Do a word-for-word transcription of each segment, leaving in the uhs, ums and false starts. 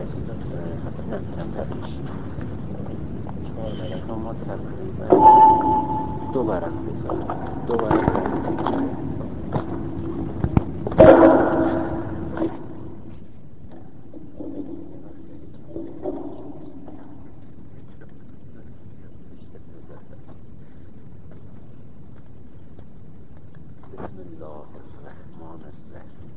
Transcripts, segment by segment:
حتی نمیتونم تبدیش چهار برق ما تقریبا دو برق بذارم دو برق داریم تکرار بسم الله الرحمن الرحیم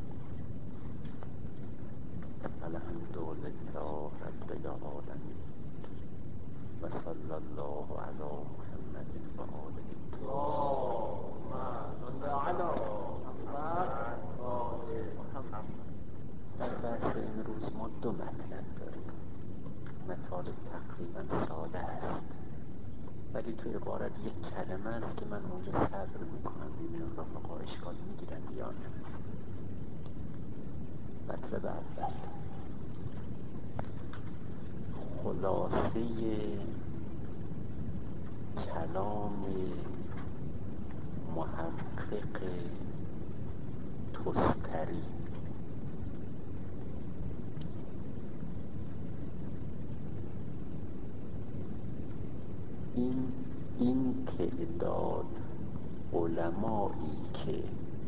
الحمد لله رب العالمین و صلی الله علی محمد و آله اللهم صل علی محمد و آل محمد. در بحث امروز ما دو مطلب داریم. مطالب تقریبا ساده است ولی تو عبارت یک کلمه است که من اونجا صبر میکنم ببینم رفقا اشکال میگیرن یا نه. مطلب اول خلاصه کلام محقق تستری. این این تعداد علمایی که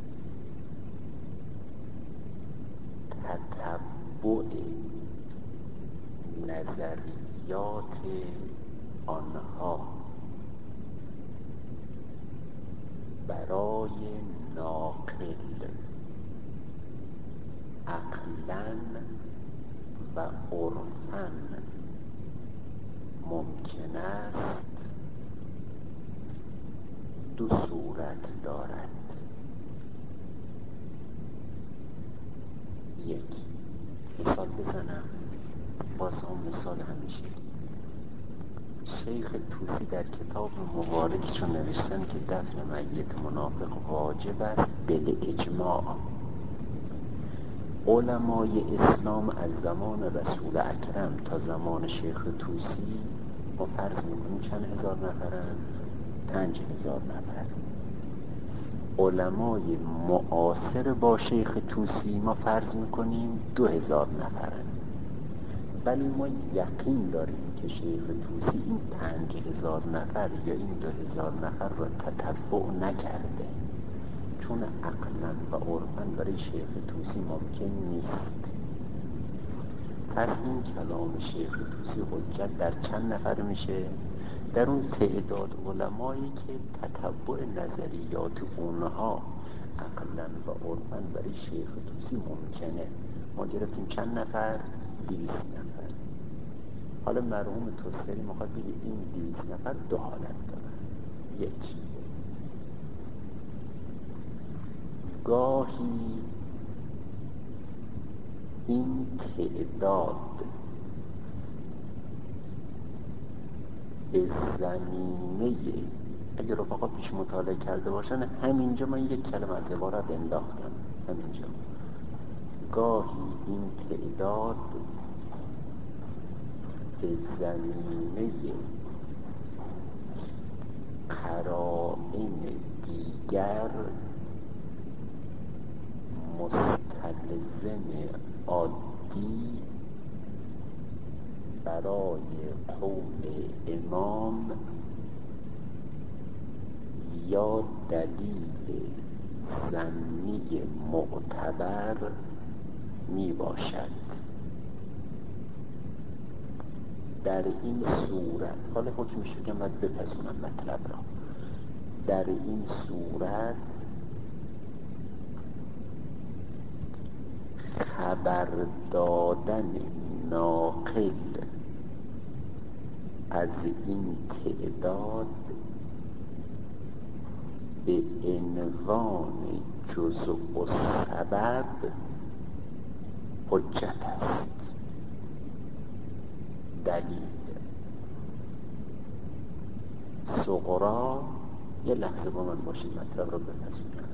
تتبع نظریات آنها برای ناقل عقلاً و عرفاً ممکن است دو صورت دارد. یک مثال بزنم، باز اون مثال همیشه شیخ طوسی در کتاب مبارکشون نوشتن که دفن میت منافق واجب است بالاجماع. علمای اسلام از زمان رسول اکرم تا زمان شیخ طوسی ما فرض میکنیم چند هزار نفرن؟ پنج هزار نفر. علمای معاصر با شیخ طوسی ما فرض میکنیم دو هزار نفرن، ولی ما یقین داریم که شیخ طوسی این پنج هزار نفر یا این دو هزار نفر را تتبع نکرده، چون عقلاً و عرفاً برای شیخ طوسی ممکن نیست. پس این کلام شیخ طوسی حجت در چند نفر میشه؟ در اون تعداد علمایی که تتبع نظریات اونها عقلاً و عرفاً برای شیخ طوسی ممکنه. ما گرفتیم چند نفر؟ دویست نفر. حالا مرحوم تستری میخواد بگه این دویست نفر دو حالت دارن. یک، گاهی این تعداد به زمینه، اگه رفقا پیش مطالعه کرده باشن همینجا من یک کلمه از عبارت انداختم، همینجا گاهی این تعداد به زمینه قرائن دیگر مستلزم عادی برای قول امام یا دلیل ظنی معتبر می باشد. در این صورت، حالا حکمش بگم باید بپذونم مطلب را، در این صورت خبر دادن ناقل از این تعداد به عنوان جزء السبب حجت است. دلیل صغرا، یه لحظه با من باشید مطلب رو بپذونم.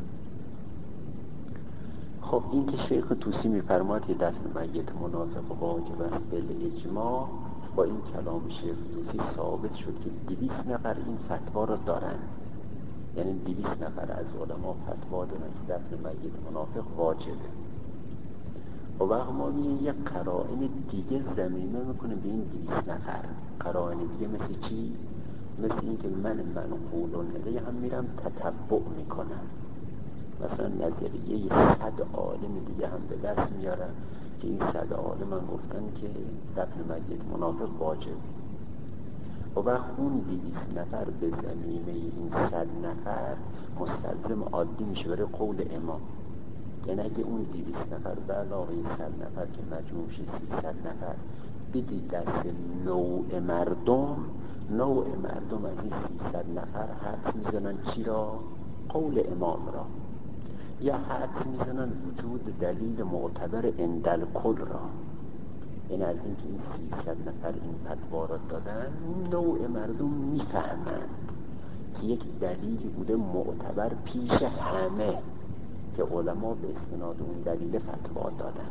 خب این که شیخ طوسی میفرماد که دفن میت منافق واجب است بالاجماع، با این کلام شیخ طوسی ثابت شد که دویست نفر این فتوا رو دارن، یعنی دویست نفر از علما فتوا دادن که دفن میت منافق واجبه. و وقت ما میگه یک قرائن دیگه زمینه میکنیم به این دویست نفر. قرائن دیگه مثل چی؟ مثل این که من منقول الیه هم میرم تتبع میکنم. مثلا نظریه صد عالم دیگه هم به دست میارم که این صد عالم هم گفتن که دفن میت منافق واجب، و وقت اون دویست نفر به زمینه این صد نفر مستلزم عادی میشه برای قول امام. یعنی اگه اون دویست نفر به علاوه صد نفر که مجموع میشه سیصد نفر بدی دست نوع مردم، نوع مردم از این سیصد نفر حدس میزنن چی را؟ قول امام را. یا حدس میزنن وجود دلیل معتبر اندل کل را. این از این که این سیصد نفر این فتوا را دادن، نوع مردم میفهمند که یک دلیلی بوده معتبر پیش همه که علما به استناد اون دلیل فتوا دادن.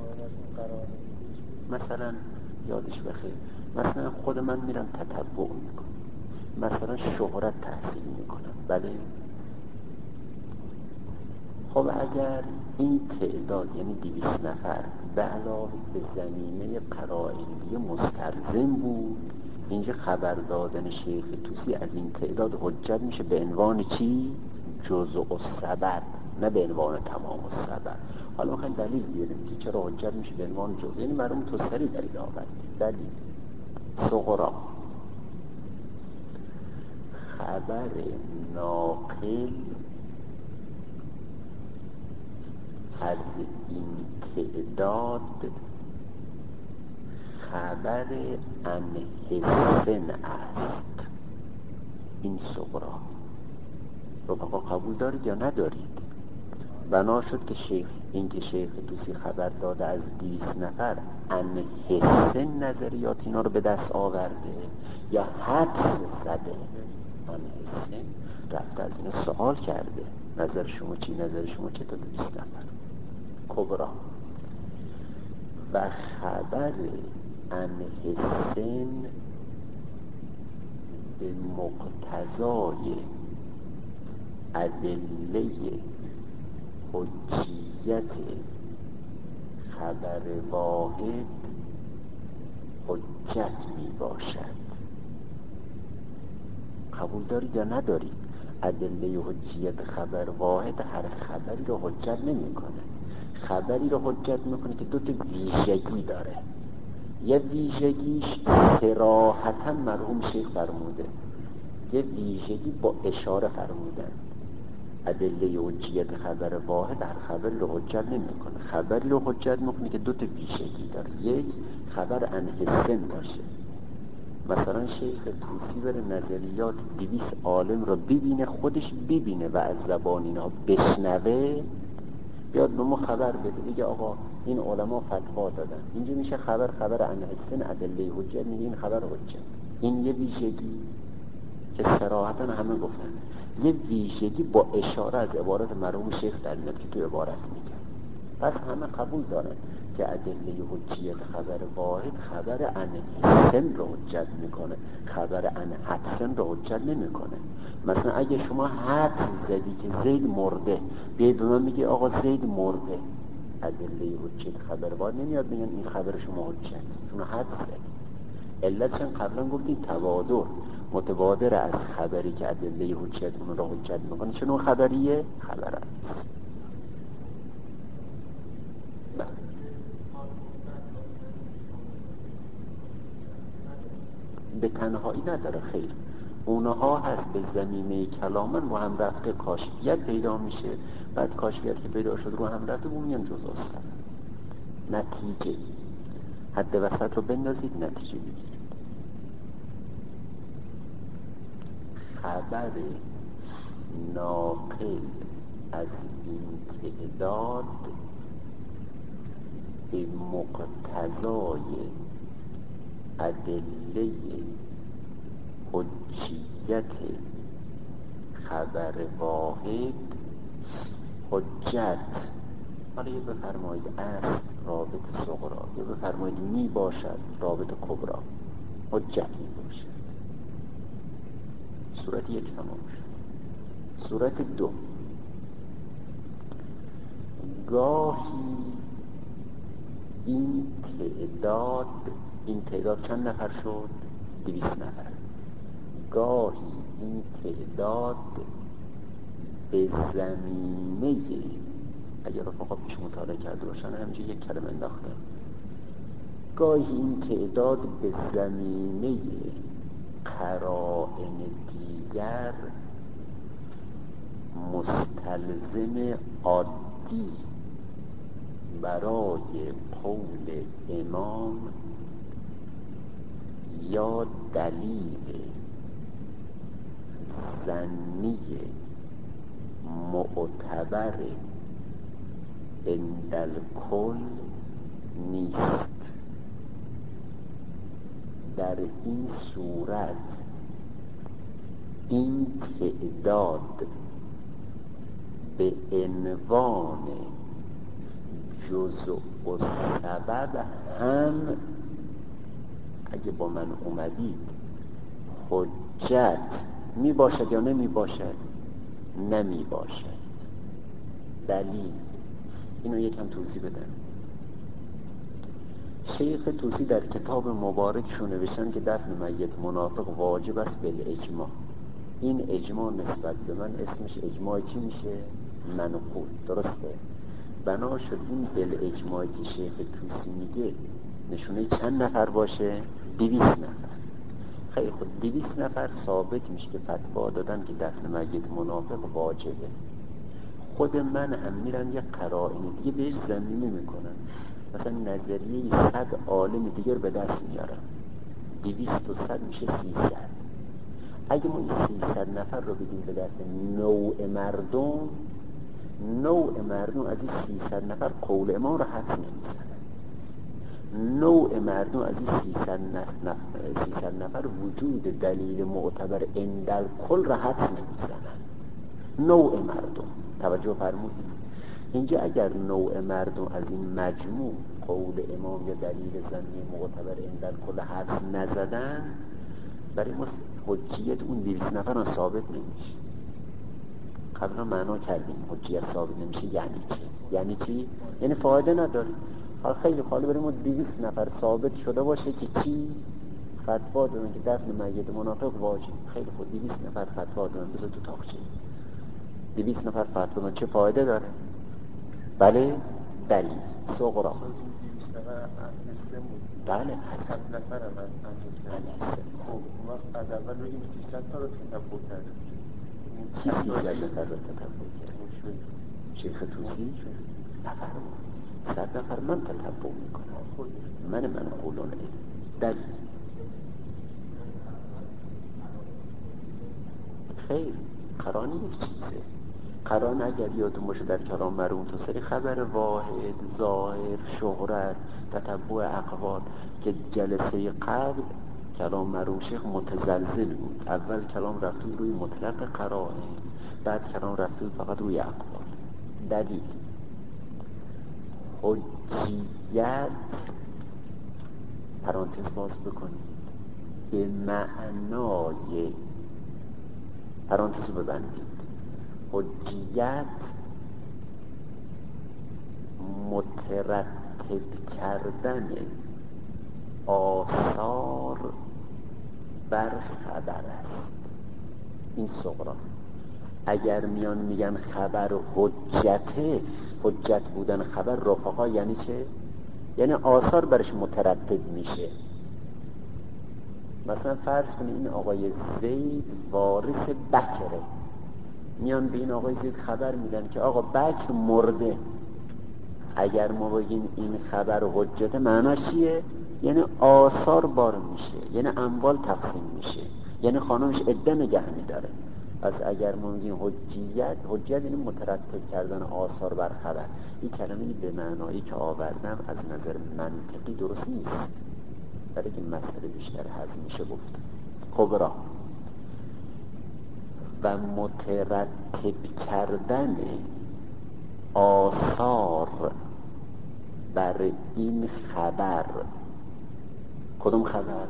مثلا یادش بخیر، مثلا خود من میرم تتبع میکنم، مثلا شهرت تحصیل میکنم، بله. خب اگر این تعداد یعنی دویست نفر به علاوه به زمینه قرائن دیگه مستلزم بود، اینجا خبر دادن شیخ طوسی از این تعداد حجت میشه به عنوان چی؟ جزء السبب، نه به عنوان تمام السبب. حالا میخوایم دلیل بیاریم که چرا حجت میشه به عنوان جزء، یعنی معلوم تو سری دلیل آورد. دلیل صغرا خبر ناقل از این تعداد خبر انحسن است. این صغرا رفقا قبول دارید یا ندارید؟ بنا شد که شیخ این که شیخ طوسی خبر داده از دویست نفر انحسن نظریات اینا رو به دست آورده یا حدس زده؟ انحسن رفته از اینا سوال کرده نظر شما چی؟ نظر شما چه تا دویست نفر کبرا. و خبر انحسن به مقتضای ادله حجیت خبر واحد حجت می باشد. قبول دارید یا ندارید؟ ادله حجیت خبر واحد هر خبری رو حجت نمی کنه. خبری رو حجت میکنه که دو تا ویژگی داره. یه ویژگیش صراحتاً مرحوم شیخ فرموده، یه ویژگی با اشاره فرمودن. ادله حجیت خبر واحد هر خبری رو حجت نمیکنه. خبری رو حجت میکنه که دو تا ویژگی داره. یک، خبر انحسن باشه. مثلا شیخ طوسی بره نظریات دویست عالم رو ببینه، خودش ببینه و از زبان اینا بشنوه، بیاد به ما خبر بده، بگه آقا این علما فتوا دادن، اینجا میشه خبر خبر انحسن ادله حجت، میگه این خبر حجت. این یه ویژگی که صراحتاً همه گفتن. یه ویژگی با اشاره از عبارت مرحوم شیخ در میاد که تو عبارت میگه. پس همه قبول دارن که ادله حجیت خبر واحد خبر انحسن رو حجت میکنه، خبر انحسن رو حجت نمیکنه. مثلا اگه شما حدس زدی که زید مرده، بیاید به من میگه آقا زید مرده، ادله حجیت خبر واحد نمیاد میگن این خبر شما حجت، چون حدس زدی. علت چون قبلا گفتیم توادر متبادر از خبری که ادله حجیت اون رو حجت میکنه. چون خبریه؟ خبر است. به تنهایی نداره، خیر، اونها هست به زمینه کلامن و هم رفته کاشفیت پیدا میشه، بعد کاشفیت که پیدا شد رو هم رفته بوم میان جزء السبب. نتیجه حد وسط رو بندازید، نتیجه بگیرید. خبر ناقل از این تعداد به مقتضای ادله حجیت خبر واحد حجت. حالا یه بفرمایید است رابط صغرا، یه بفرمایید می باشد رابط کبرا، حجت می باشد. صورت یک تمام شد. صورت دو، گاهی این تعداد، این تعداد چند نفر شد؟ دویست نفر. گاهی این تعداد به زمینه، اگر رفقا پیش مطالعه کرده باشن همینجا یک کلمه انداختم، گاهی این تعداد به زمینه قرائن دیگر مستلزم عادی برای قول امام یا دلیل ظنی معتبر عند الکل نیست. در این صورت این تعداد به عنوان جزء و سبب هم اگه با من اومدید حجت می باشد یا نمی باشد؟ نمی باشد. دلیل اینو یکم توضیح بدم. شیخ طوسی در کتاب مبارکشون نوشتن که دفن میت منافق واجب است بالاجماع. این اجماع نسبت به من اسمش اجماع چی میشه؟ منقول. درسته؟ بنا شد این بالاجماعی که شیخ طوسی میگه نشونه چند نفر باشه؟ دویست نفر. خیلی خود دویست نفر ثابت میشه که فتوا دادن که دفن میت منافق واجبه. خود من هم میرم یه قرائن دیگه بهش زمینه میکنم، مثلا نظریه صد عالم دیگر به دست میارم، دویست و صد میشه سیصد. اگه ما این سیصد نفر رو بدیم به دست نوع مردم، نوع مردم از این سیصد نفر قول امام رو حدس نمیزنن. نوع مردم از این سیصد نفر, سیصد نفر وجود دلیل معتبر عند الکل رو حدس نمیزنن. نوع مردم توجه فرمودید. اینجا اگر نوع مردم از این مجموع قول امام یا دلیل ظنی معتبر عند الکل حدس نزدن، برای ما حجیت اون دویست نفر هم ثابت نمیشه. قبلا معنا کردیم حجیت ثابت نمیشه یعنی چی؟ یعنی چی؟ یعنی فایده نداره. حالا خیلی خالی برای ما دویست نفر ثابت شده باشه که چی؟ فتوا دادن که دفن میت منافق واجب. خیلی خود دویست نفر فتوا دادن، بذار تو تاقچه. دویست نفر فتوا دادن چه فایده داره؟ بله دلیل صغرا. دویست نفر اهل سن بود. بله صد نفر هم اهل سن. خب اون وقت از اول بگیم سیصد تا رو تتبع کرده. چی سیصد نفر رو تتبع کرده؟ شیخ طوسی نفر بود. صد نفر من تتبع میکنم، من منقولون علم. دلیل خیر قرآن یک چیزه. قرآن اگر یادتون باشه در کلام مرحوم توسری خبر واحد، ظاهر، شهرت، تتبع اقوال که جلسه قبل کلام مرحوم شیخ متزلزل بود. اول کلام رفت روی مطلق قرائن، بعد کلام رفت فقط روی اقوال. دلیل حجیت پرانتز باز بکنید به معنای، پرانتز رو ببندید، حجیت مترتب کردن آثار بر خبر است. این صغرا. اگر میان میگن خبر حجته، حجت بودن خبر رفقا یعنی چه؟ یعنی آثار برش مترتب میشه. مثلا فرض کنید این آقای زید وارث بکره، میان به این آقای زید خبر میدن که آقا بکر مرده. اگر ما بگیم این خبر حجته معناش چیه؟ یعنی آثار بار میشه، یعنی اموال تقسیم میشه، یعنی خانمش عده نگه میداره. پس اگر ما میگیم حجیت، حجت یعنی مترتب کردن آثار بر خبر. این کلمه به معنایی که آوردم از نظر منطقی درست نیست، برای که مسئله بیشتر هضم میشه گفت. خب را و مترتب کردن آثار بر این خبر. کدوم خبر؟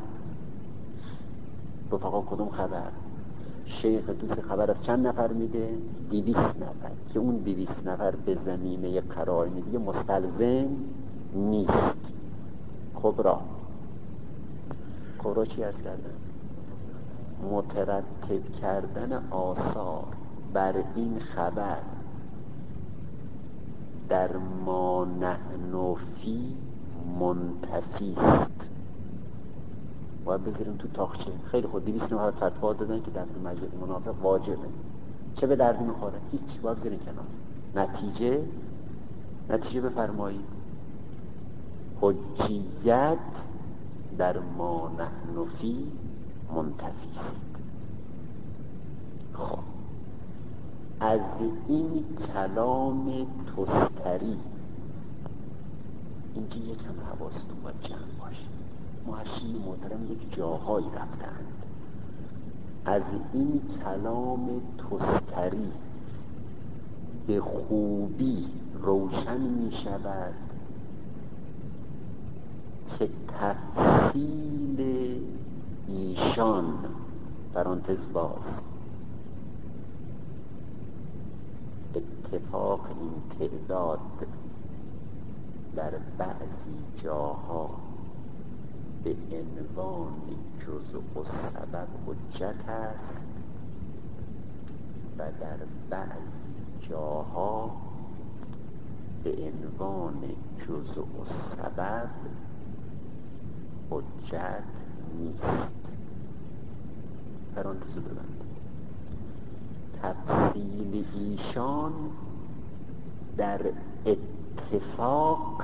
رفقا کدوم خبر؟ شیخ طوسی خبر از چند نفر میده؟ دویست نفر، که اون دویست نفر به زمینه قرائن دیگه مستلزم نیست. کبرا کبرا چی عرض کردن؟ مترتب کردن آثار بر این خبر در ما نحن فی منتفی است. باید بذاریم تو تاقچه. خیلی خود دویست و نود فتوا دادن که دفع مجلس منافق واجبه، چه به درد میخوره؟ هیچ. باید بذاریم کنار. نتیجه نتیجه بفرمایید حجیت در ما نحن فی منتفی است. خب از این کلام تستری اینجا یکم حواستون باید جمع باشه. محشی محترم یک جاهایی رفتند. از این کلام تستری به خوبی روشن می شود که تفصیل ایشان پرانتز باز اتفاق این تعداد در بعضی جاها به عنوان جزء السبب حجت است و در بعضی جاها به عنوان جزء السبب حجت نیست. پرانتز ببند. تفصیل ایشان در اتفاق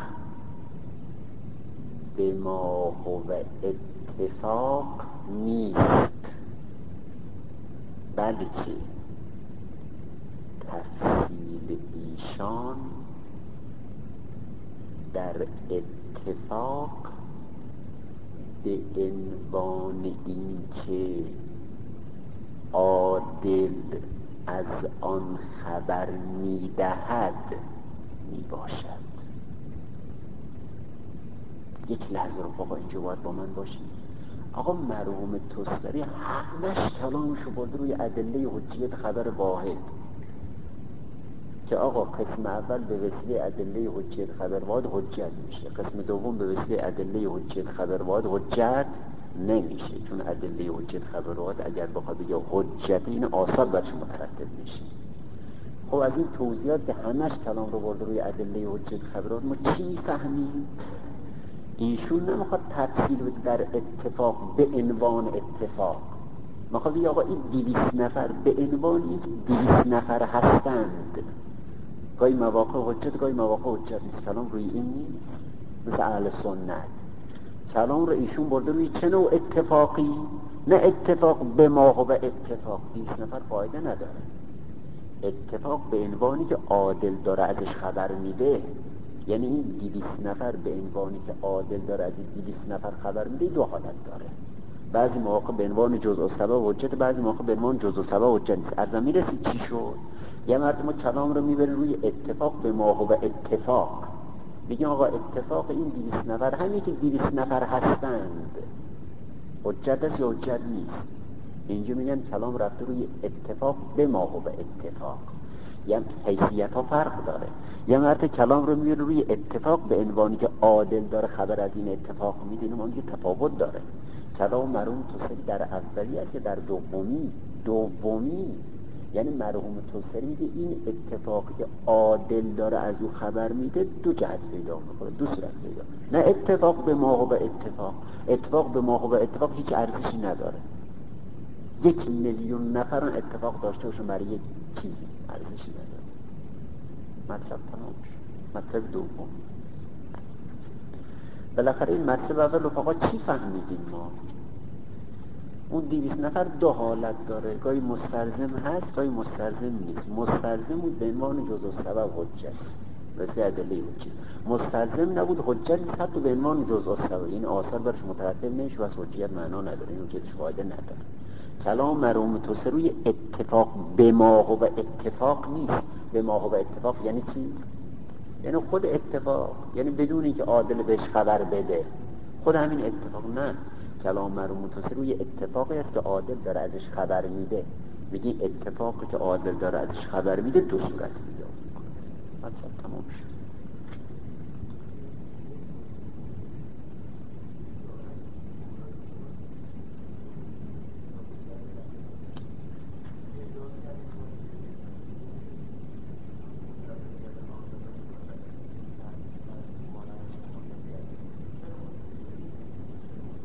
به ما هو اتفاق نیست، بلکه تفصیل ایشان در اتفاق به عنوان این که عادل از آن خبر می‌دهد میباشد. یک لحظه رفقا اینجا باید با من باشید. آقا مرحوم تستری همش کلامشو برده روی ادله حجیت خبر واحد که آقا قسم اول به وسیله ادله حجیت خبر واحد حجت میشه، قسم دوم به وسیله ادله حجیت خبر واحد حجت نمیشه، چون ادله حجیت خبر واحد اگر بخواد بگه حجت این آثار برش مترتب میشه. خب از این توضیحات که همش کلام رو برده روی ادله حجیت خبر واحد ما چی میفهمیم؟ ایشون نمیخواد تفصیل بده در اتفاق به عنوان اتفاق، میخواد بگه آقا این دویست نفر به عنوان این دویست نفر هستند، گاهی مواقع حجت گاهی مواقع حجت نیست. کلام روی این نیست مثل اهل سنت. کلام رو ایشون برده روی چه نوع اتفاقی؟ نه اتفاق به ما و اتفاق دویست نفر فایده نداره. اتفاق به عنوانی که عادل داره ازش خبر میده، یعنی این دویست نفر به عنوانی که عادل داره از این دویست نفر خبر میده دو حالت داره. بعضی مواقع به عنوان جزء السبب حجت، بعضی مواقع به عنوان جزء السبب حجت نیست. ارزم میرسید چی شد؟ یه مرتبه ما کلام رو میبریم روی اتفاق به ما و اتفاق، میگیم آقا اتفاق این دویست نفر همین که دویست نفر هستند حجت است یا حجت نیست. اینجا میگن کلام رفته روی اتفاق به ما و اتفاق، یعنی حیثیت ها فرق داره. یه مرتبه کلام رو میبریم روی اتفاق به عنوانی که عادل داره خبر از این اتفاق میده، اینو اون که تفاوت داره. کلام مرحوم تستری در اولی است یا در دومی؟ دومی. یعنی مرحوم تستری میگه این اتفاقی که عادل داره از او خبر میده دو جهت پیدا میکنه، دو صورت پیدا. نه اتفاق به ما و اتفاق، اتفاق به ما و اتفاق هیچ ارزشی نداره. یک میلیون نفر اتفاق داشته باشه برای یک چیزی ارزشی نداره. مطلب تمام شد. مطلب دوم، بالاخره این مطلب اول رفقا چی فهمیدیم ما؟ اون دویست نفر دو حالت داره، گاهی مستلزم هست گاهی مستلزم نیست. مستلزم بود به عنوان جزء السبب حجت مثل ادله حجت، مستلزم نبود حجت نیست حتی به عنوان جزء السبب، یعنی آثار برش مترتب نمیشه و حجت معنا نداره، این حجتش فایده نداره. کلام مرحوم تستری روی اتفاق به ما و اتفاق نیست. به ما و اتفاق یعنی چی؟ یعنی خود اتفاق، یعنی بدون اینکه عادل بهش خبر بده، خود همین اتفاق. نه، کلام مرحوم تستری روی اتفاقی است که عادل داره ازش خبر میده. میگی اتفاقی که عادل داره ازش خبر میده دو صورت پیدا میکنه. مطلب تمام شد.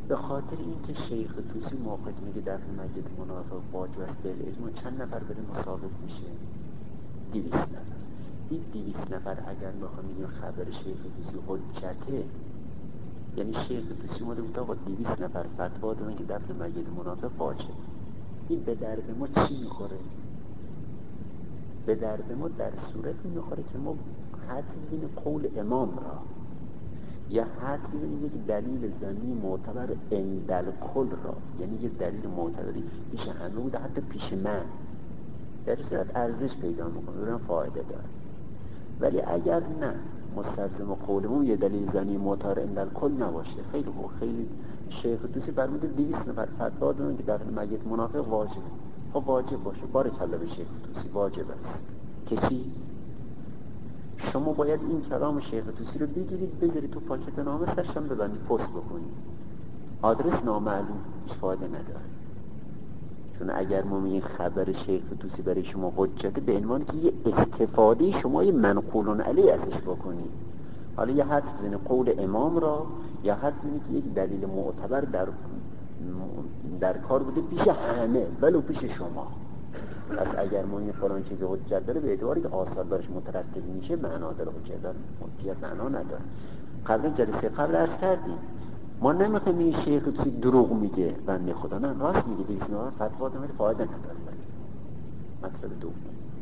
به خاطر اینکه شیخ طوسی موقع میگه دفن میت منافق واجب است به اجماع، چند نفر بره مسابق میشه؟ دویست نفر. این دویست نفر اگر بخوام بگیم خبر شیخ طوسی حجته، یعنی شیخ طوسی اومده بود آقا دویست نفر فتوا دادن که دفن میت منافق واجب. این به درد ما چی میخوره؟ به درد ما در صورتی میخوره که ما حد بزنیم قول امام را، یا حد بزنیم یک دلیل زمینی معتبر اندل کل را، یعنی یک دلیل معتبری پیش همه بوده حتی پیش من، در صورت ارزش پیدا میکنه، برام فایده داره. ولی اگر نه مستلزم قولمون یه دلیل زمینی معتبر اندل کل نباشه، خیلی خوب، خیلی شیخ طوسی فرموده دویست نفر فتوا دادن که دفن میت منافق واجبه. خب واجب باشه، بارکالله به شیخ طوسی، واجب است. کشی شما باید این کلام شیخ طوسی رو بگیرید بذارید تو پاکت نامه، سرشم ببندید، پست بکنید. آدرس نامعلوم، هیچ فایده نداره. چون اگر ما میگیم خبر شیخ طوسی برای شما حجته، به عنوان که یه استفاده شما یه منقولون علیه ازش بکنید. حالا یه حد بزنید قول امام را، یا حد بزنید که یک دلیل معتبر در در کار بوده پیش همه ولو پیش شما. پس اگر ما این فلان چیز حجت داره، به اعتباری که آثار برش مترتب میشه معنا داره، حجت داره، حجت معنا نداره. قبل جلسه قبل عرض کردیم ما نمیخوایم این شیخ طوسی دروغ میگه بنده خدا، نه راست میگه، دویست نفر فتوا داره فایده نداره. مطلب دوم،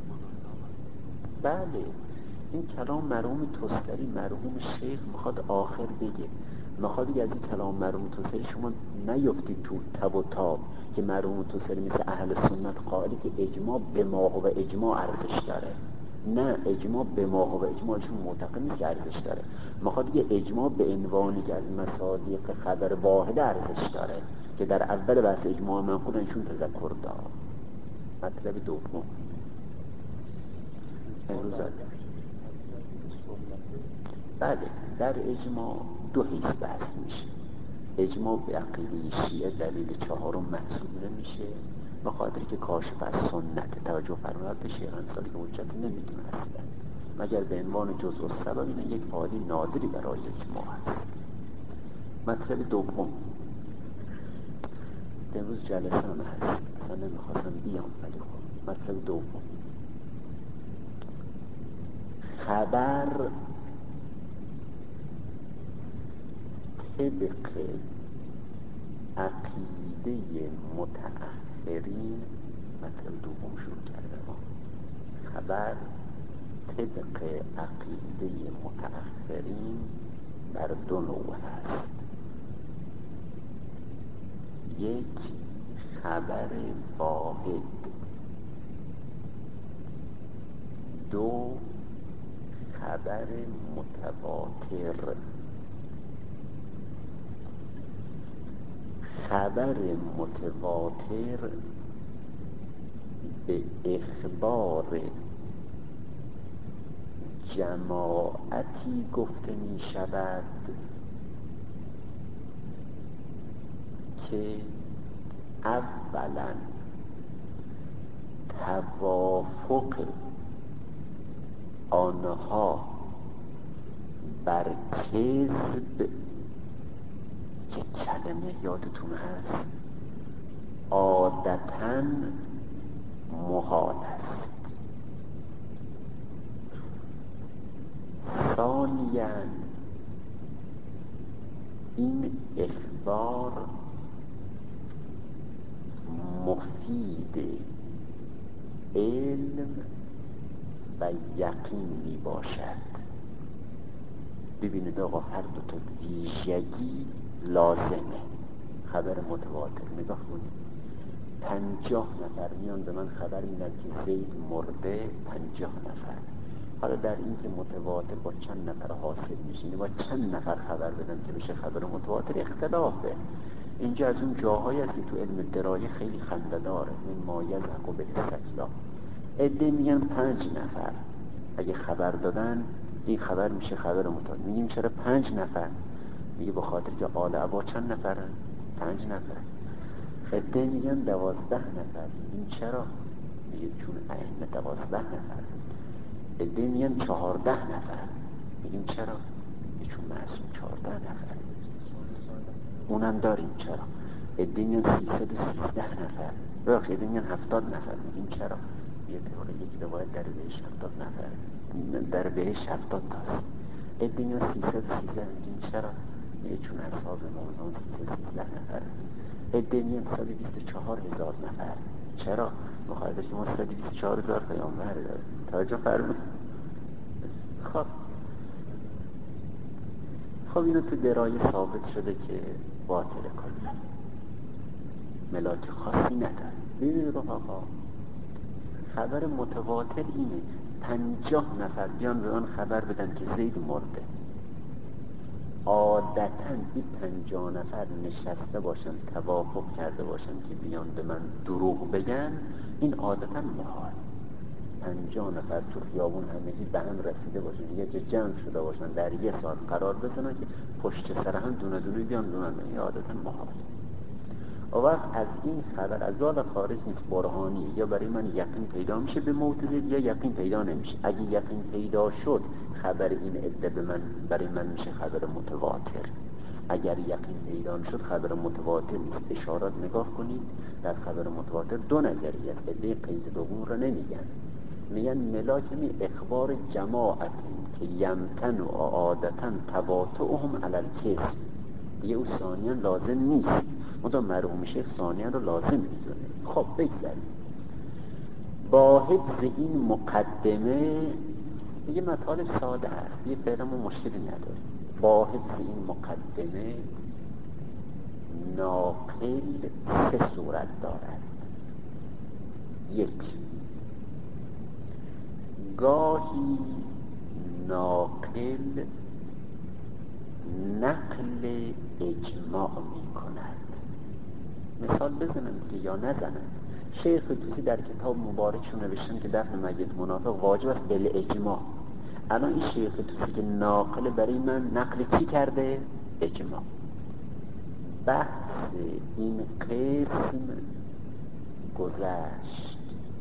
بله این کلام مرحوم توستری، مرحوم شیخ میخواد آخر بگه، میخواد بگه از این کلام مرحوم توستری شما نیفتید تو تب و تاب که مرحوم توستری مثل اهل سنت قائلی که اجماع به ما و اجماع ارزش داره. نه، اجماع به ما و اجماعشون معتقد نیست که ارزش داره. میخواد بگه اجماع به عنوانی که از مصادیق خبر واحد ارزش داره که در اول بحث اجماع منقول ایشون تذکر داد. مطلب دوم امروز بله در اجماع دو حیث بحث میشه. اجماع به عقیده شیعه دلیل چهارم محسوب نمیشه، به خاطر که کاشف از سنت. توجه فرمایید شیخ انصاری که حجت نمیدونه اصلا، مگر به عنوان جزء السبب، این یک فایده نادری برای اجماع است. مطلب دوم، امروز جلسه هم هست، اصلا نمیخواستم بیام ولی خب مطلب دوم، خبر طبق عقیده متأخرین. مطلب دوم شروع کرده ما، خبر طبق عقیده متأخرین بر دو نوع هست. یک خبر واحد، دو خبر متواتر. خبر متواتر به اخبار جماعتی گفته می شود که اولا توافق آنها بر کذب، یک کلمه یادتون هست، عادتاً محال است. ثانیاً این اخبار مفید علم و یقین می باشد. ببینید آقا هر دو تا ویژگی لازمه. خبر متواتر نگاه کنید، پنجاه نفر میان به من خبر میدن که زید مرده، پنجاه نفر. حالا در این که متواتر با چند نفر حاصل میشه، با چند نفر خبر بدن که بشه خبر متواتر اختلافه. اینجا از اون جاهایی است که تو علم دراجه خیلی خنده‌داره، این ما یزحق به استکلا. عده میگن پنج نفر اگه خبر دادن این خبر میشه خبر متواتر. میگیم چرا پنج نفر؟ میگه به خاطر که آل ابا چند نفرن؟ پنج نفر. عده میگن دوازده نفر. میگیم چرا؟ میگه چون ائمه دوازده نفر. عده میگن چهارده نفر. میگیم چرا؟ میگه چون معصوم چهارده نفر. اونم داریم. چرا؟ عده میان سیصد و سیزده نفر، بخش عده میان هفتاد نفر. میگیم چرا؟ یه طور یک روایت در بهش هفتاد نفر، در بهش هفتاد تاست. عده میان سیصد و سیزده. میگیم چرا؟ یه چون اصحاب موضوع سیصد و سیزده نفر. عده میان صد و بیست و چهار هزار نفر. چرا؟ مخاطر که ما صد و بیست و چهار هزار پیامبر داریم. توجه فرمایید. خب خب اینو تو درایه ثابت شده که باطل کلی، ملاک خاصی نداره. ببینید رفقا، خبر متواتر اینه پنجاه نفر بیان به من خبر بدن که زید مرده. عادتاً این پنجاه نفر نشسته باشن، توافق کرده باشن که بیان به من دروغ بگن، این عادتاً محال. پنجاه نفر تو خیابون همگی به هم رسیده باشن، یه جا جمع شده باشن، در یه ساعت قرار بزنن که پشت سر هم دونه دونه بیان به من، این عادتاً محال. و وقت از این خبر از دال خارج نیست، برهانی، یا برای من یقین پیدا میشه به موت زید یا یقین پیدا نمیشه. اگه یقین پیدا شد خبر این عده به من برای من میشه خبر متواتر. اگر یقین پیدا شد خبر متواتر نیست. اشارات نگاه کنید، در خبر متواتر دو نظریه است. عده قید دوم رو نمیگن، میگن ملاک می اخبار جماعت که یمتن و عادتا تواتعهم علی الکذب. دیگه او ثانیا لازم نیست، منتها مرحوم شیخ ثانیا رو لازم میدونه. خب بگذاریم با حفظ این مقدمه دیگه مطالب ساده است، دیگه فعلا ما مشکلی نداریم. با حفظ این مقدمه ناقل سه صورت دارد. یک، گاهی ناقل نقل اجماع می کند. مثال بزنم دیگه یا نزنم؟ شیخ توسی در کتاب مبارکشون نوشتن که دفن میت منافق واجب است بل اجماع. الان این شیخ توسی که ناقل برای من نقل چی کرده؟ اجماع. بحث این قسم گذشت.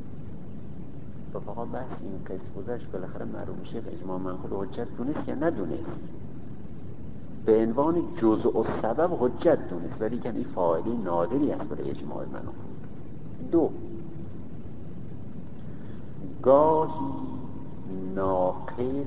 رفقا بحث این قسم گذشت، بالاخره مرحوم شیخ اجماع منقول حجت دونست یا ندونست؟ به عنوان جزء و سبب حجت دونست، ولی که این فاعلی نادری است برای اجماع منقول. دو، گاهی ناقل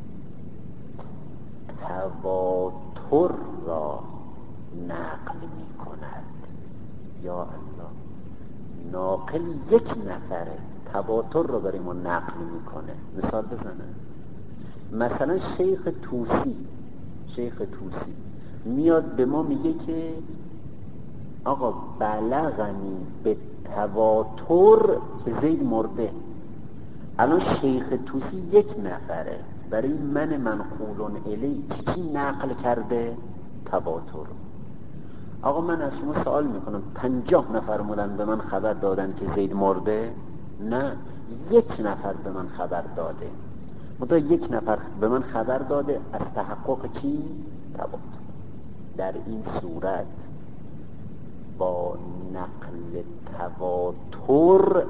تواتر را نقل می کند. یا الله، ناقل یک نفره تواتر را برای ما نقل میکنه. مثال بزنم، مثلا شیخ توسی شیخ توسی میاد به ما میگه که آقا بلغنی به تواتر که زید مرده. الان شیخ توسی یک نفره برای من منقولون الی چی نقل کرده؟ تواتر. آقا من از شما سوال میکنم، پنجاه نفر مدن به من خبر دادن که زید مرده؟ نه، یک نفر به من خبر داده. منتها یک نفر به من خبر داده از تحقق چی؟ تواتر. در این صورت با نقل تواتر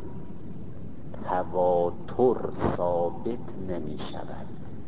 تواتر ثابت نمی شود.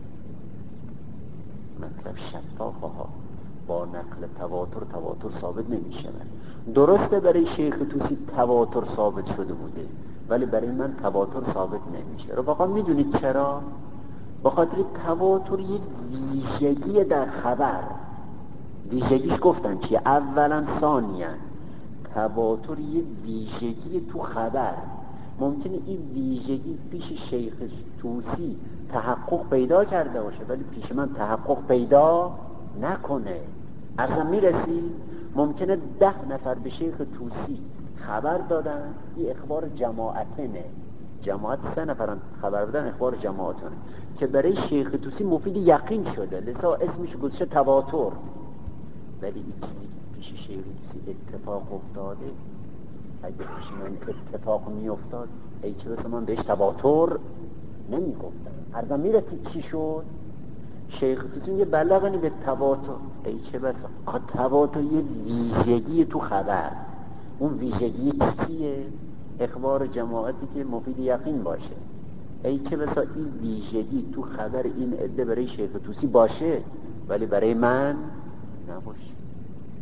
مطلب شفافه ها، با نقل تواتر تواتر ثابت نمی شود. درسته برای شیخ توسی تواتر ثابت شده بوده، ولی برای من تواتر ثابت نمیشه. رفقا میدونید چرا؟ بخاطر تواتر یه ویژگی در خبر، ویژگیش گفتن چیه؟ اولا ثانیا تواتر یه ویژگی تو خبر. ممکنه این ویژگی پیش شیخ توسی تحقق پیدا کرده باشه ولی پیش من تحقق پیدا نکنه. ارزم میرسی؟ ممکنه ده نفر به شیخ توسی خبر دادن، این اخبار جماعتنه، جماعت سه نفرن خبر دادن، اخبار جماعتنه که برای شیخ توسی مفید یقین شده، لذا اسمش گذاشته تواتر. ولی این چیزی که پیش شیخ توسی اتفاق افتاده، اگه پیش من اتفاق می افتاد ای چه بسا من بهش تواتر نمی گفتم. ارزم میرسید چی شد؟ شیخ توسی میگه بلغنی به تواتر. ای چه بسا آقا تواتر یه ویژگی تو خبر. اون ویژگی چیه؟ اخبار جماعتی که مفید یقین باشه. ای چه بسا این ویژگی تو خبر این عده برای شیخ توسی باشه ولی برای من نباشه.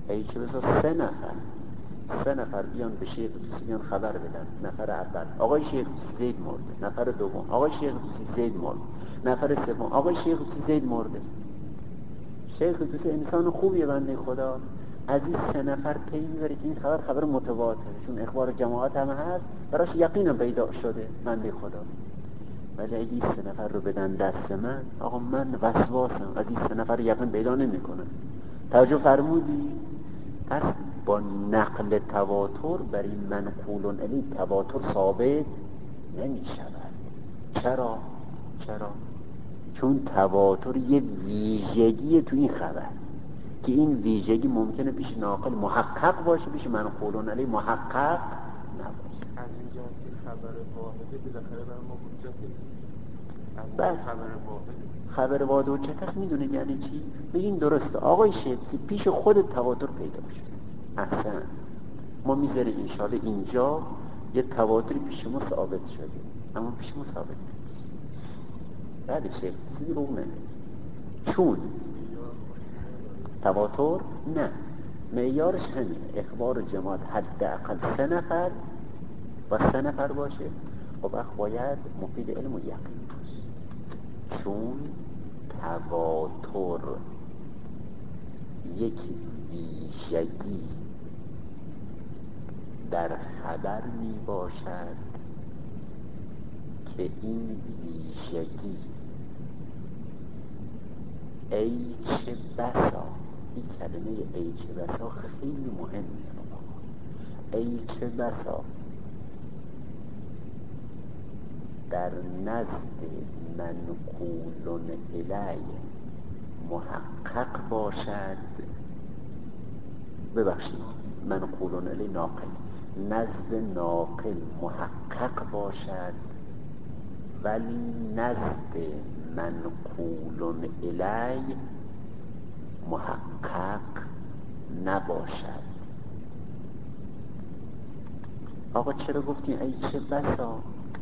ای چه بسا سه نفر سه نفر بیان به شیخ طوسی بیان خبر بدن. نفر اول آقای شیخ طوسی زید مرده، نفر دوم آقای شیخ طوسی زید مرده، نفر سوم آقای شیخ طوسی زید مرده. شیخ طوسی انسان خوبیه بنده خدا، از این سه نفر پی میبره که این خبر خبر متواتره، چون اخبار جماعت هم هست، براش یقینم پیدا شده بنده خدا. ولی اگه این سه نفر رو بدن دست من، آقا من وسواسم، از این سه نفر یقین پیدا نمیکنم. توجه فرمودی؟ پس با نقل تواتر برای منقول الیه تواتر ثابت نمی شود. چرا؟ چرا؟ چون تواتر یه ویژگی تو این خبر که این ویژگی ممکنه پیش ناقل محقق باشه، پیش منقول الیه محقق نباشه. از اینجا که خبر واحده بالاخره برای ما حجته. از بله. خبر واحده خبر واحد حجت هست. میدونید یعنی چی؟ میگین درسته آقای شیخی پیش خود تواتر پیدا شد. احسن. ما میذاریم انشاءالله اینجا یه تواتری پیش ما ثابت شده، اما پیش ما ثابت نیست. بعد شیخ چیزی رو نمیگه، چون تواتر نه معیارش همینه، اخبار جماعت حداقل سه نفر و سه نفر باشه و وقت باید مفید علم و یقین باشه. چون تواتر یک ویژگی در خبر می باشد که این ویژگی ای چه بسا، این کلمه ای چه بسا خیلی مهمه، ای چه بسا در نزد منقول الیه محقق باشد، ببخشید منقول الیه ناقل، نزد ناقل محقق باشد ولی نزد منقول الیه محقق نباشد. آقا چرا گفتیم ای چه بسا؟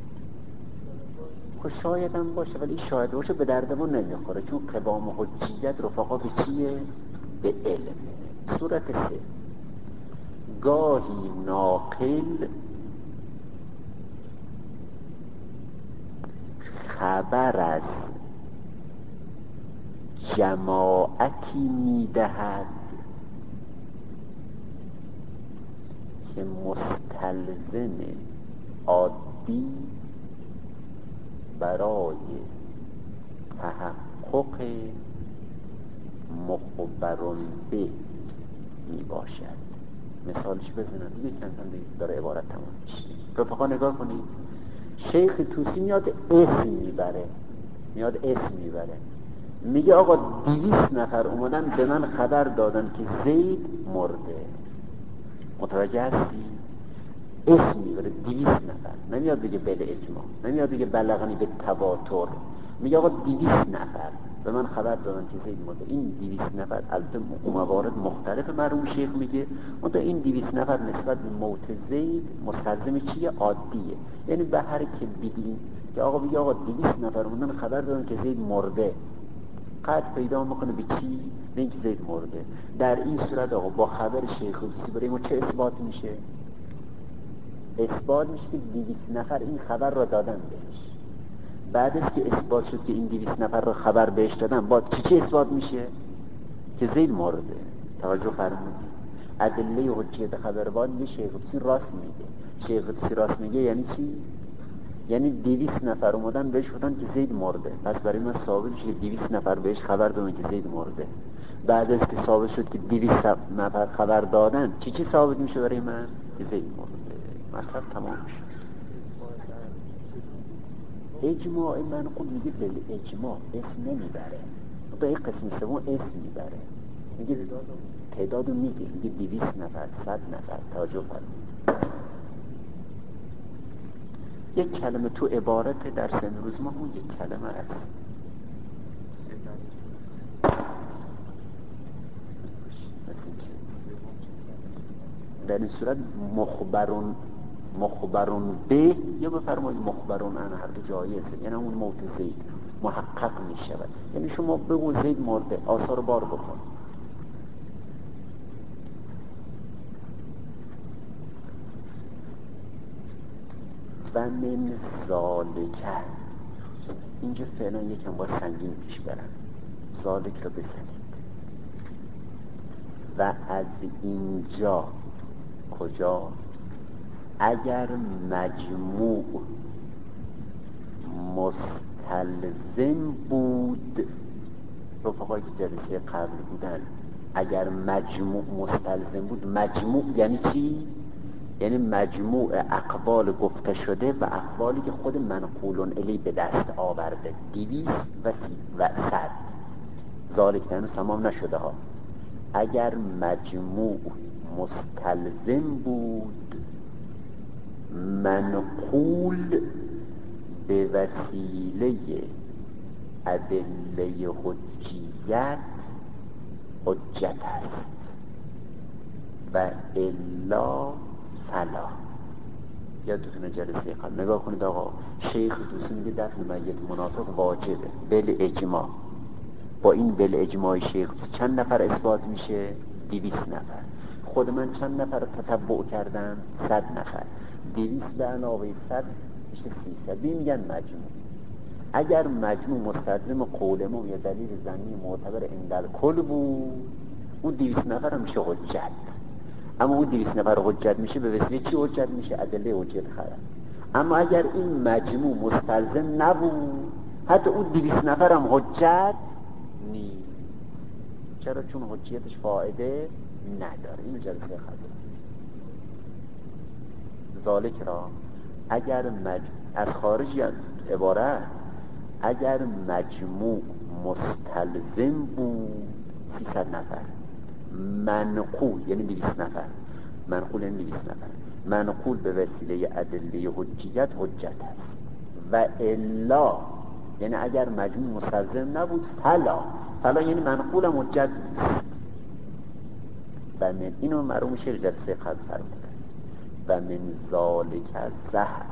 خب شاید هم باشه، ولی شاید باشه به درد ما نمیخوره، چون قوام حجیت رفقا به چیه؟ به علم. صورت سه، گاهی ناقل خبر از جماعتی میدهد که مستلزم عادی برای تحقق مخبرون به می باشد. مثالش بزنم دیگه، چند چند دیگه داره عبارت تمام میشه. رفقا نگاه کنید، شیخ طوسی میاد اسم میبره، میاد اسم میبره میگه آقا دویست نفر اومدن به من خبر دادن که زید مرده. متوجه هستی؟ اسم میبره دویست نفر، نمیاد بگه بله اجماع، نمیاد بگه بلغنی به تواتر، میگه آقا دویست نفر به من خبر دادن که زید مرده. این دویست نفر البته موارد مختلف مرحوم شیخ میگه، منتها این دویست نفر نسبت به موت زید مستلزم چیه؟ عادیه. یعنی به هر که بدین که آقا بگه آقا دویست نفر اومدن خبر دادن که زید مرده، قد پیدا میکنه به چی؟ به اینکه زید مرده. در این صورت آقا با خبر شیخ طوسی برای ما چه اثبات میشه؟ اثبات میشه که دویست نفر این خبر را دادن بهش. بعد از که اثبات شد که این دویست نفر را خبر بهش دادن، با چی چی اثبات میشه؟ که زید مرده. توجه فرمودی؟ ادله حجیت خبروان میگه شیخ طوسی راست میگه. شیخ طوسی راست میگه یعنی چی؟ یعنی دویست نفر اومدن بهش گفتن که زید مرده، پس برای من ثابت میشه که دویست نفر بهش خبر دادن که زید مرده. بعد از که ثابت شد که دویست نفر خبر دادن، چی چی ثابت میشه برای من؟ که زید مرده. مطلب تمام شد. اجماع منقول میگه بل اجماع اسم نمیبره، تا این قسم سوم اسم میبره، میگه تعدادو میگه، میگه دویست نفر، صد نفر. توجه فرمایید. یک کلمه تو عبارت درس امروز ما اون یک کلمه است. در این صورت مخبرون مخبرون به یا بفرمایید مخبرون عن هر دو جایزه، یعنی اون موت زید محقق می شود. یعنی شما بگو زید مرده، آثار بار بکن. و من ذالک، اینجا فعلا یکم باید سنگین پیش برم، ذالک رو بزنید. و از اینجا کجا؟ اگر مجموع مستلزم بود، رفقایی که جلسه قبل بودن، اگر مجموع مستلزم بود، مجموع یعنی چی؟ یعنی مجموع اقوال گفته شده و اقوالی که خود منقولون الی به دست آورده، دویست و سی و صد. ذالک هنوز تمام نشده ها. اگر مجموع مستلزم بود، منقول به وسیله ادله حجیت حجت است و الا فلا. یادتونه جلسه قبل نگاه کنید آقا، شیخ طوسی میگه دفن میت منافق واجبه بل اجماع. با این بل اجماع شیخ چند نفر اثبات میشه؟ دویست نفر. خود من چند نفر تتبع کردم؟ صد نفر. دویست به علاوه صد میشه سیصد. میگن مجموع. اگر مجموع مستلزم قول ما یا دلیل ظنی معتبر اندل کل بود، اون دویست نفر هم میشه حجت. اما اون دویست نفر حجت میشه به وسیله چی حجت میشه؟ ادله حجت خرد. اما اگر این مجموع مستلزم نبود، حتی اون دویست نفر هم حجت نیست. چرا؟ چون حجیتش فایده نداره. اینو جلسه قبل ذالک را اگر مج... از خارج عبارت اگر مجموع مستلزم بود، سیصد نفر. منقول یعنی دویست نفر. منقول یعنی دویست نفر. منقول به وسیله ادله حجیت حجت است. و الا یعنی اگر مجموع مستلزم نبود، فلا. فلا یعنی منقول هم حجت نیست. و من اینو مرحوم شیخ جلسه قبل فرمودن. و من ذالک ظهر،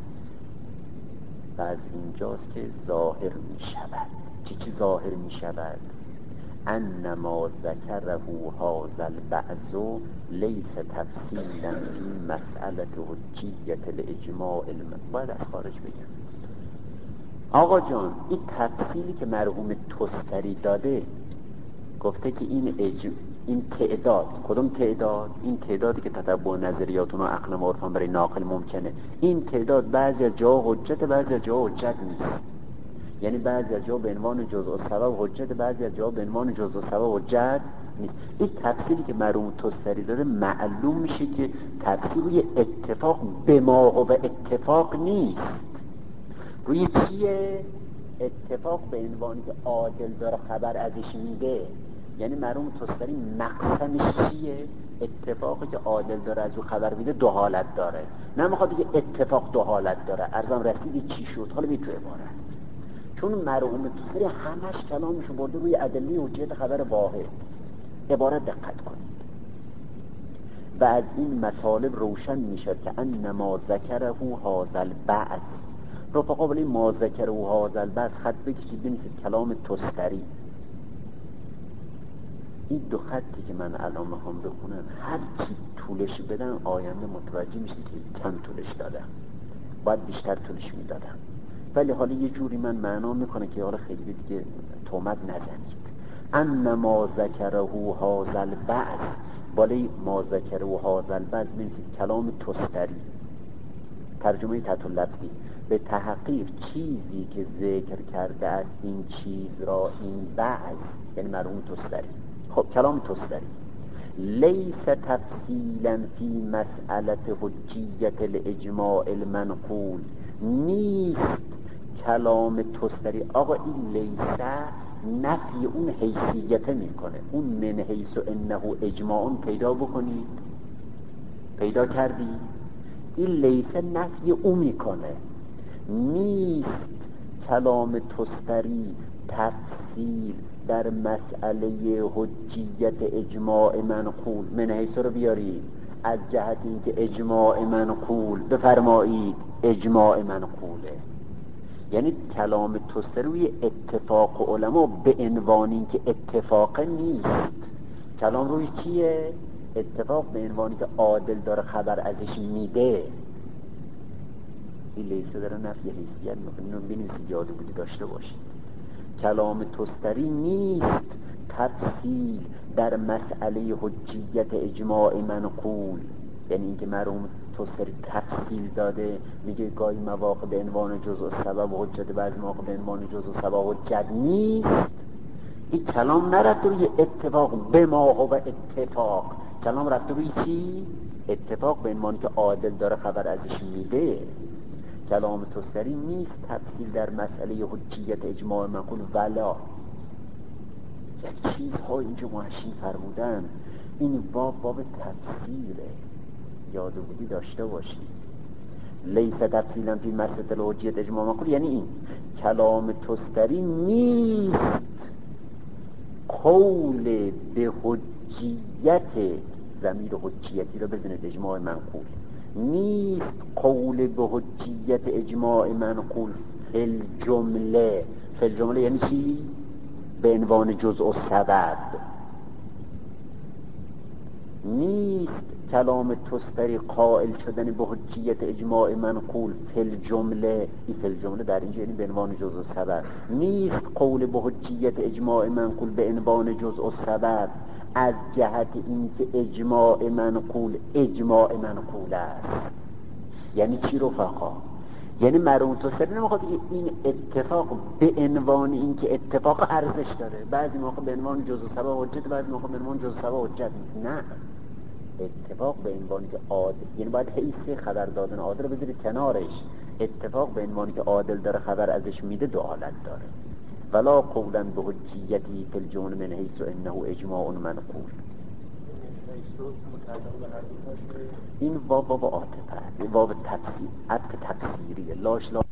و از اینجاست که ظاهر می شود. چی چی ظاهر می شود؟ انما ذکره هذا البعض لیس تفصیلا فی مسئله حجیت الاجماع علم. باید از خارج بگم آقا جان، این تفصیلی که مرحوم توستری داده، گفته که این اج... این تعداد، کدوم تعداد؟ این تعدادی که تتبع نظریاتون و عقل و عرفان برای ناقل ممکنه. این تعداد بعضی از جاها حجت، بعضی از جاها حجت نیست. یعنی بعضی از جاها به عنوان جزء السبب حجت، بعضی از جاها به عنوان جزء السبب حجت نیست. این تفصیلی که مرحوم توستری داده معلوم میشه که تفصیل روی اتفاق به ما و اتفاق نیست. روی چیه؟ اتفاق به عنوانی که عادل داره خبر ازش میده. یعنی مرحوم توستری مقسمش چیه؟ اتفاقی که عادل داره از او خبر میده دو حالت داره. نه میخواد بگه اتفاق دو حالت داره. عرضم رسیدی چی شد؟ حالا بی تو عبارت. چون مرحوم توستری همش کلامشو برده روی ادله حجیت خبر واحد. عبارت دقت کنید. و از این مطالب روشن میشد که انما ذکره هذا البعض. رفقا ولی ما ذکره هذا البعض خط بکشید بنویسید کلام توستری. این دو خطی که من الان میخوام بخونم، هر چی طولش بدن آینده متوجه میشید که کم طولش دادم، باید بیشتر طولش میدادم. ولی حالا یه جوری من معنا میکنه که حالا خیلی دیگه تهمت نزنید. انما ذکره هذا البعض، بالای ما ذکره هذا البعض بنویسید کلام توستری، ترجمه تحت لفظی. به تحقیق چیزی که ذکر کرده است این چیز را این بعض، یعنی مرحوم توستری. خب کلام توستری لیس تفصیلا فی مسئله حجیت الاجماع المنقول، نیست کلام توستری. آقا این لیسه نفی اون حیثیت میکنه. اون من حیث انه اجماع پیدا بکنید، پیدا کردی؟ این لیسه نفی اون میکنه. نیست کلام توستری تفصیل در مسئله حجیت اجماع منقول. من حیث رو بیارید از جهت اینکه اجماع منقول، بفرمایید اجماع منقوله. یعنی کلام توستری روی اتفاق علما به عنوان اینکه اتفاق نیست. کلام روی چیه؟ اتفاق به عنوانی که عادل داره خبر ازش میده. این لیسه داره نفی حیثیت میکنه. اینو بنویسید یاد بودی داشته باشید. کلام توستری نیست تفصیل در مسئله حجیت اجماع منقول، یعنی اینکه مرحوم توستری تفصیل داده، میگه گاهی مواقع به عنوان جزء سبب و حجت، بعضی مواقع به عنوان جزء سبب و حجت نیست. این کلام نرفته روی اتفاق به ما و اتفاق، کلام رفته روی چی؟ اتفاق، به عنوانی که عادل داره خبر ازش میده. کلام توستری نیست تفصیل در مسئله حجیت اجماع منقول، ولا یک چیزها اینجا محشین فرمودن، این باب باب تفصیله، یاد بودی داشته باشید. لیس تفصیلا فی مسئله حجیت اجماع منقول، یعنی این کلام توستری نیست قول به حجیت، ضمیر حجیتی رو بزنید اجماع منقول، نیست قول به حجیت اجماع منقول فی الجمله. فی الجمله یعنی چی؟ به عنوان جزء و سبب. نیست کلام توستری قائل شدن به حجیت اجماع منقول فی الجمله، این فی الجمله در اینجا یعنی به عنوان جزء و سبب. نیست قول به حجیت اجماع منقول به عنوان جزء و سبب، از جهت اینکه اجماع منقول اجماع منقول است. یعنی چی رفقا؟ یعنی مرحوم توستری نمیخواد این اتفاق به عنوان اینکه اتفاق ارزش داره، بعضی موقع به عنوان جزء سبب حجت، بعضی موقع به عنوان جزء سبب حجت نیست. نه، اتفاق به عنوانی که عادل، یعنی باید حیث خبر دادن عادل رو بذارید کنارش. اتفاق به عنوانی که عادل داره خبر ازش میده دو حالت داره. ولا قولا به حجیتی فی الجمله من حیث انه اجماع منقول. این باب باب عاطفه، باب تفسیر، عطف تفسیریه، لاش لا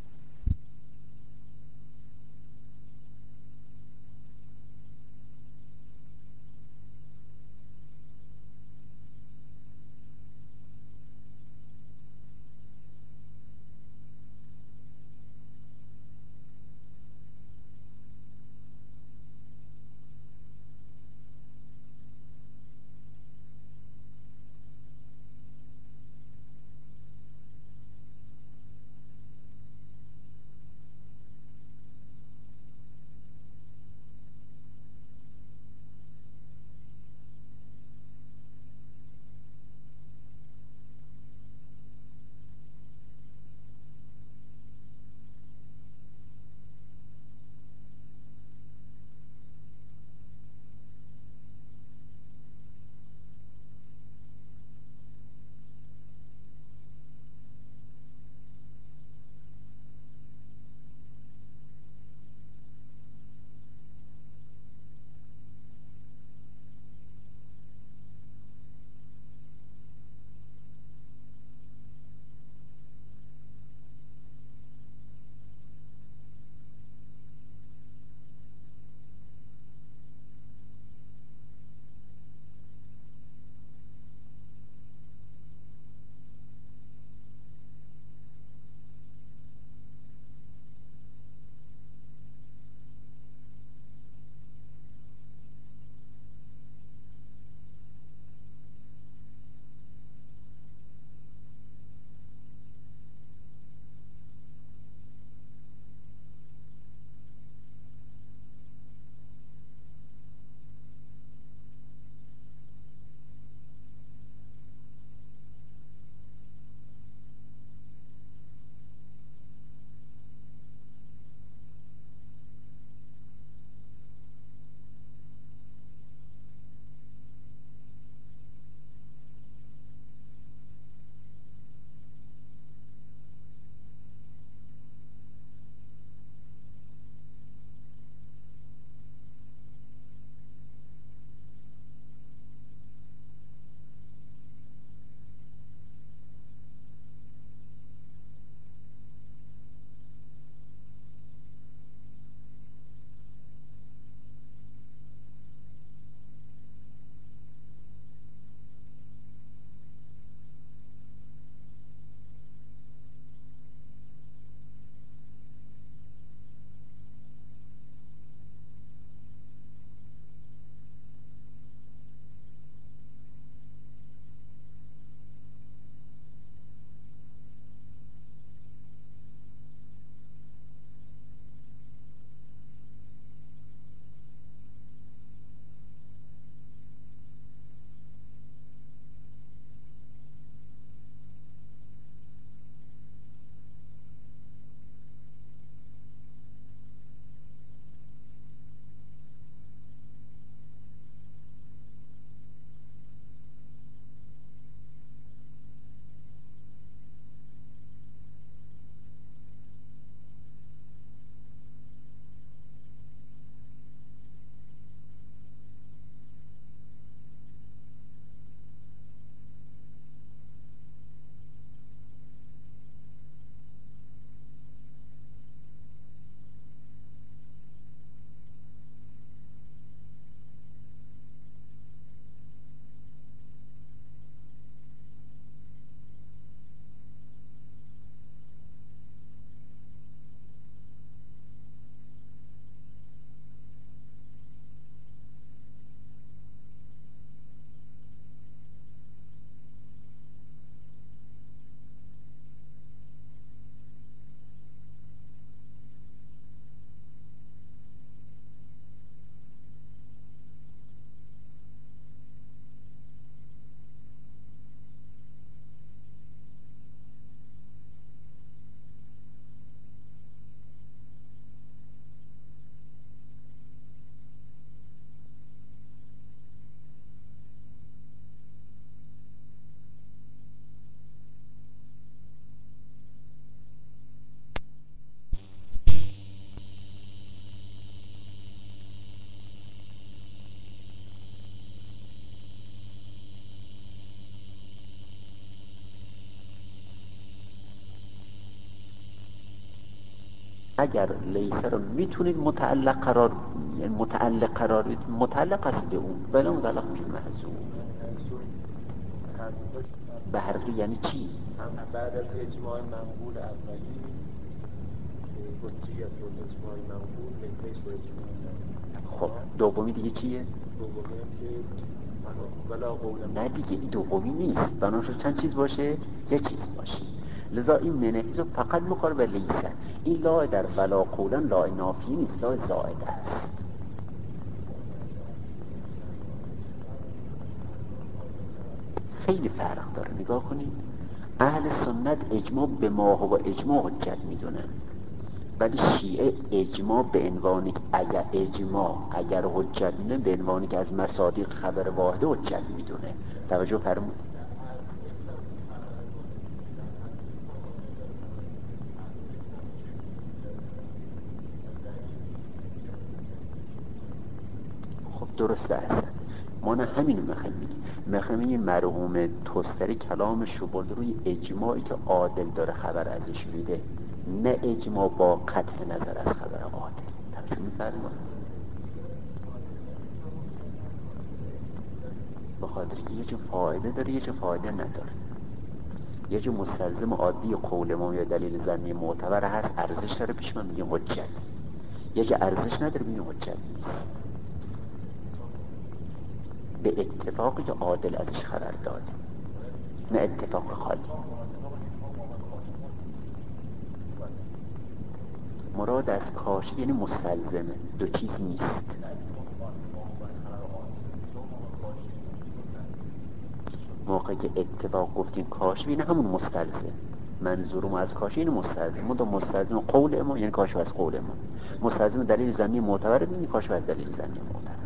اگر لیسه رو میتونید متعلق قرار یعنی متعلق قرار بدید متعلق است به اون بلا متعلق میشه محذوف. به هر دو یعنی چی؟ بعد از اجماع منقول اولی حجیت و اجماع منقول من حیث و اجماع. خب دومی دیگه چیه؟ دومی که ولا قولا. نه دیگه این دومی نیست، بنابراین چند چیز باشه؟ یه چیز باشه. لذا این منحیز رو فقط میخوره به لیسه. این لا در ولا قولا لا نافی نیست، لا زائده است. خیلی فرق داره. نگاه کنید اهل سنت اجماع به ما و اجماع حجت میدونن، ولی شیعه اجماع به عنوانی که اگر اجماع اگر حجت میدونه به عنوانی که از مصادیق خبر واحده حجت میدونه. توجه فرمود. خب درسته هستن. ما نه همینو میخوایم بگیم. میخوایم این مرحوم توستری کلامش رو برده روی اجماعی که عادل داره خبر ازش میده، نه اجماع با قطع نظر از خبر عادل. توجه میفرمایید. به خاطر که یه چه فایده داره یه چه فایده نداره. یه چه مستلزم عادی قول ما یا دلیل ظنی معتبر هست ارزش داره پیش من میگیم حجت، یه چه ارزش نداره میگیم حجت نیست به اتفاقی که عادل ازش خبر داده، نه اتفاق خالی. مراد از کاشف یعنی مستلزمه، دو چیز نیست. موقعی که اتفاق گفتیم کاشف یعنی همون مستلزم. منظورم از کاشف یعنی مستلزم. ما دو مستلزم قول ما یعنی کاشف از قول ما، مستلزم دلیل ظنی معتبر یعنی کاشف از دلیل ظنی معتبر.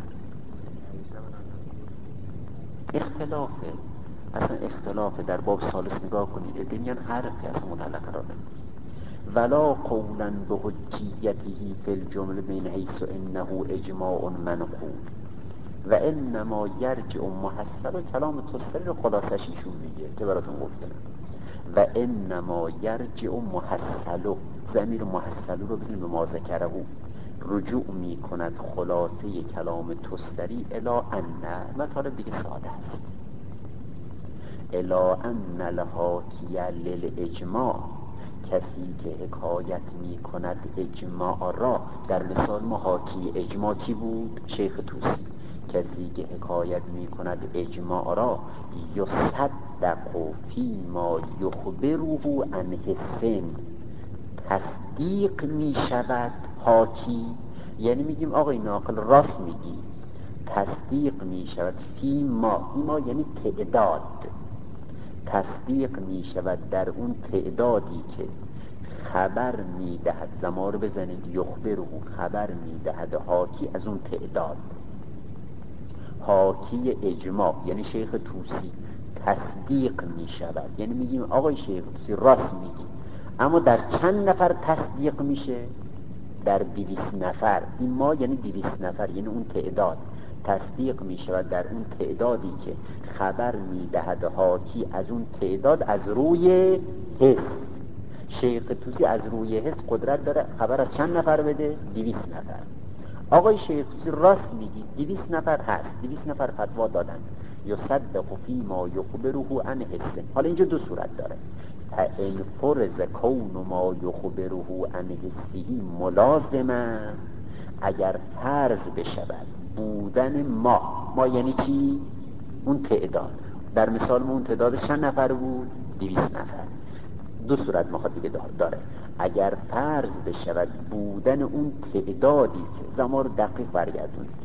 اختلافه، اصلا اختلافه. در باب ثالث نگاه کنید ادعی میگن حرفی اصلا متعلق قرار نمیده. ولا قولا به حجیته فی الجمله من حیث انه اجماع منقول و انما یرجع محصل. و کلام توسلی رو خلاصش ایشون میگه که براتون گفتم. و انما یرجع محصل، ضمیر محصل رو بزنید به ما ذکره، رجوع میکند خلاصه کلام توسلی الی ان، مطالب دیگه ساده است، الی ان الحاکیه للاجماع، کسی که حکایت میکند اجماع را. در مثال ما حاکی اجماع کی بود؟ شیخ توسی. کسی که حکایت میکند اجماع را یصدق فیما یخبره عن حسن، تصدیق میشود حاکی، یعنی میگیم آقای ناقل راست میگی، تصدیق میشود فیما، ایما یعنی تعداد، تصدیق میشود در اون تعدادی که خبر میدهد. زمان رو بزنید یخبره، خبر میدهد حاکی از اون تعداد. حاکی اجماع یعنی شیخ توسی تصدیق میشود، یعنی میگیم آقای شیخ توسی راست میگی، اما در چند نفر تصدیق میشه؟ در دویست نفر. این ما یعنی دویست نفر، یعنی اون تعداد تصدیق میشود در اون تعدادی که خبر میدهد حاکی از اون تعداد از روی حس. شیخ توسی از روی حس قدرت داره خبر از چند نفر بده؟ دویست نفر. آقای شیخ توسی راست میگی، دویست نفر هست، دویست نفر فتوا دادن یصدق فیما یخبره عن حس. حالا اینجا دو صورت داره، فان فرض کون ما یخبره عن حسه ملازما، اگر فرض بشود بودن ما، ما یعنی چی؟ اون تعداد. در مثال ما اون تعداد چند نفر بود؟ دویست نفر. دو صورت مخاطب دیگه داره. اگر فرض بشود بودن اون تعدادی که زمان رو دقیق برگردونید،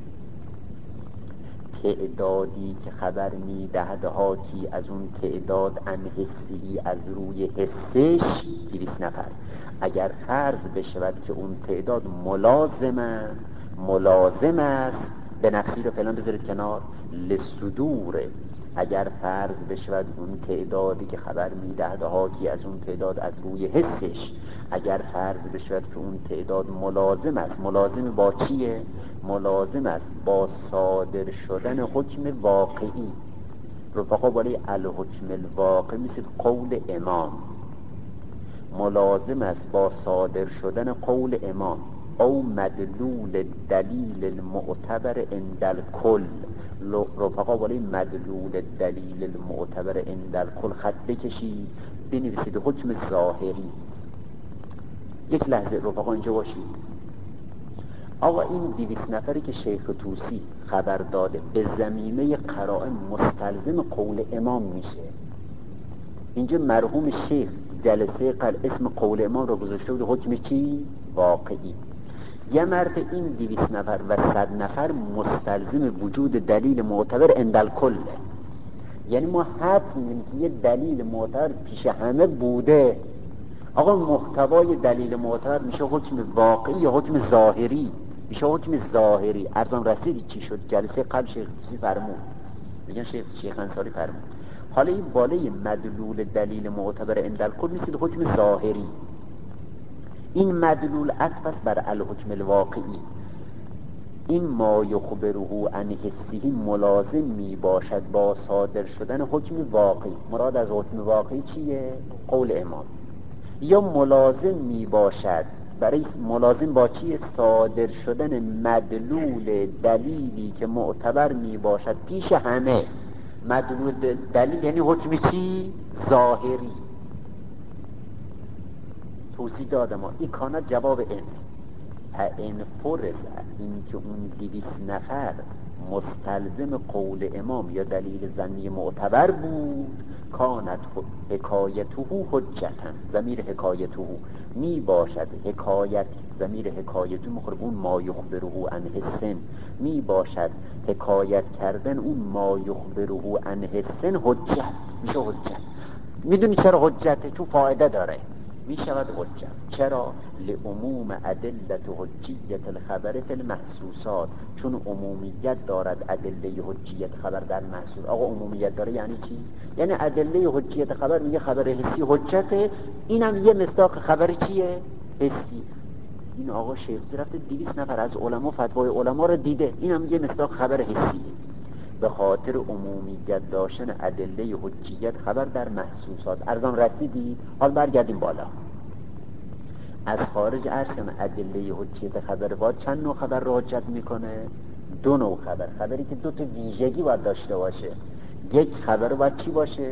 تعدادی که خبر میدهد حاکی از اون تعداد عن حسی از روی حسش دویست نفر، اگر فرض بشود که اون تعداد ملازم ملازم است، به نفسی رو فعلا بذارید کنار، لصدوره، اگر فرض بشود اون تعدادی که خبر میدهد حاکی از اون تعداد از روی حسش، اگر فرض بشود که اون تعداد ملازم است، ملازم با چیه؟ ملازم است با صادر شدن حکم واقعی. رفقا بالای الحکم الواقع مثل قول امام، ملازم است با صادر شدن قول امام او مدلول دلیل المعتبر عند الکل. رفقا بالای مدلول دلیل المعتبر عند الکل خط بکشید، بنویسید حکم ظاهری. یک لحظه رفقا اینجا باشید. آقا این دویست نفری که شیخ طوسی خبر داده به زمینه قرائن مستلزم قول امام میشه. اینجا مرحوم شیخ جلسه قبل اسم قول امام رو گذاشته بود حکم چی؟ واقعی. یه مرد این دویست نفر و صد نفر مستلزم وجود دلیل معتبر عند الکل. یعنی ما حتم می‌بینیم که یه دلیل معتبر پیش همه بوده. آقا محتوای دلیل معتبر میشه حکم واقعی یا حکم ظاهری؟ میشه حکم ظاهری. ارزان رسیدی چی شد؟ جلسه قبل شیخ طوسی فرمود، میگن شیخ شیخ انصاری فرمود. حالا این بالای مدلول دلیل معتبر عند الکل میشه حکم ظاهری. این مدلول عطف است بر الحکم الواقعی. این ما یخبره عن حسه ملازم می باشد با صادر شدن حکم واقعی. مراد از حکم واقعی چیه؟ قول امام. یا ملازم می باشد برای ملازم با چیه؟ صادر شدن مدلول دلیلی که معتبر می باشد پیش همه. مدلول دلیل یعنی حکم چی؟ ظاهری. توضیح دادم این کانت جواب این این فرض این که اون دویست نفر مستلزم قول امام یا دلیل ظنی معتبر بود، کانت حکایته حجتن. ضمیر حکایته می باشد حکایت، ضمیر حکایته مخرب اون ما یخبره عن حسن می باشد حکایت کردن اون ما یخبره عن حسن حجت میشه. حجت میدونی چرا حجته؟ چون فایده داره می شود حجت. چرا؟ لعموم ادلت حجیت الخبر فی المحسوسات. چون عمومیت دارد ادله حجیت خبر در محسوس. آقا عمومیت داره یعنی چی؟ یعنی ادله حجیت خبر میگه خبر حسی حجته، اینم یه مصداق خبر چیه؟ حسی. این آقا شیخ رفته دویست نفر از علما فتوای علما رو دیده، اینم یه مصداق خبر حسی. به خاطر عمومیت داشتن ادله حجیت خبر در محسوسات. ارزان رسیدی؟ حال برگردیم بالا. از خارج عرض کنه ادله حجیت خبر باید چند نوع خبر رو حجت میکنه؟ دو نوع خبر. خبری که دو تا ویژگی باید داشته باشه. یک خبر باید چی باشه؟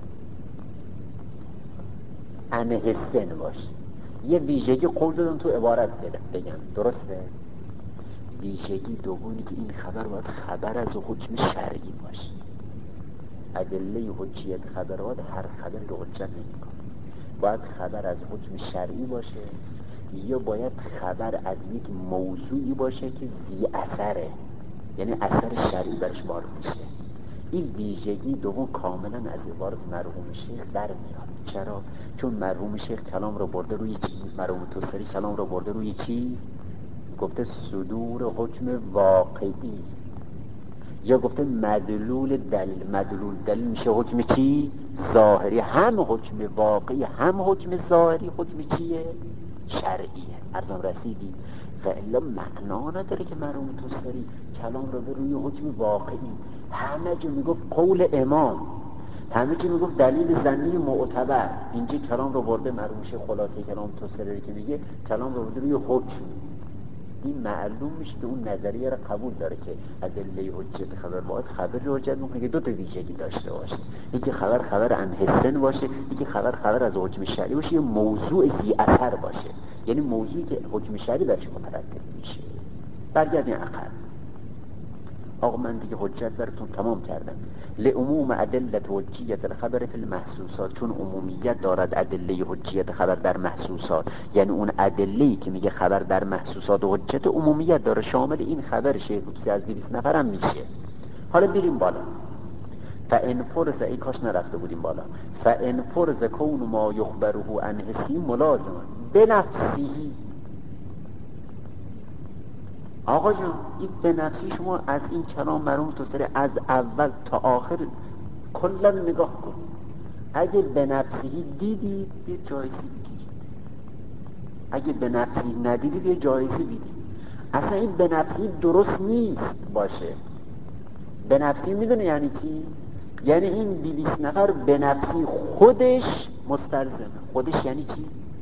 عن حسن باشه. یه ویژگی قول دادن تو عبارت بگم، درسته؟ ویژگی دومی که این خبر باید خبر از حکم شرعی باشه. ادله حجیت خبر باید هر خبر رو حجت نمیکنه. باید خبر از حکم شرعی باشه یا باید خبر از یک موضوعی باشه که ذی اثره، یعنی اثر شرعی برش وارد میشه. این ویژگی دوم کاملا از عبارت مرحوم شیخ در میاد. چرا؟ چون مرحوم شیخ کلام رو برده روی چی؟ مرحوم توسری کلام رو برده روی چی؟ گفته صدور حکم واقعی، یا گفته مدلول دلیل. مدلول دلیل میشه حکم چی؟ ظاهری. هم حکم واقعی هم حکم ظاهری حکم چیه؟ شرعیه. ارزم رسیدی؟ و الا معنا نداره که مرحوم توسری کلام رو به روی حکم واقعی، همه جا میگفت قول امام، همه جا میگفت دلیل ظنی معتبر. اینجا کلام رو برده مرحوم شیخ خلاصه کلام توسری که میگه کلام رو برده روی حکم. این معلوم میشه که اون نظریه رو قبول داره که ادله حجت خبر باید خبر رو حجت میکنه که دو تا ویژگی داشته باشه. یکی خبر خبر عن حسن باشه، یکی خبر خبر از حکم شرعی باشه، یه موضوع ذی اثر باشه، یعنی موضوعی که حکم شرعی برش مترتب میشه. برگردیم عقل. آقا من دیگه حجت براتون تمام کردم. لعموم ادله حجیت الخبر فی المحسوسات. چون عمومیت دارد ادله حجیت خبر در محسوسات، یعنی اون ادله‌ای که میگه خبر در محسوسات و حجت عمومیت داره، شامل این خبر شیخ طوسی از دویست نفر هم میشه. حالا بریم بالا. فان فرض، ای کاش نرفته بودیم بالا. فان فرض کون ما یخبره عن حسی ملازم بنفسه. آقا جان این به نفسی شما از این کلام مرحوم توسری از اول تا آخر کلا نگاه کن. اگه به نفسی دیدید یه جایزه بگیرید، اگه به نفسی ندیدید یه جایزه بدید. اصلا این به نفسی درست نیست باشه. به نفسی میدونه یعنی چی؟ یعنی این دویست نفر به نفسی خودش مستلزمه. خودش یعنی چی؟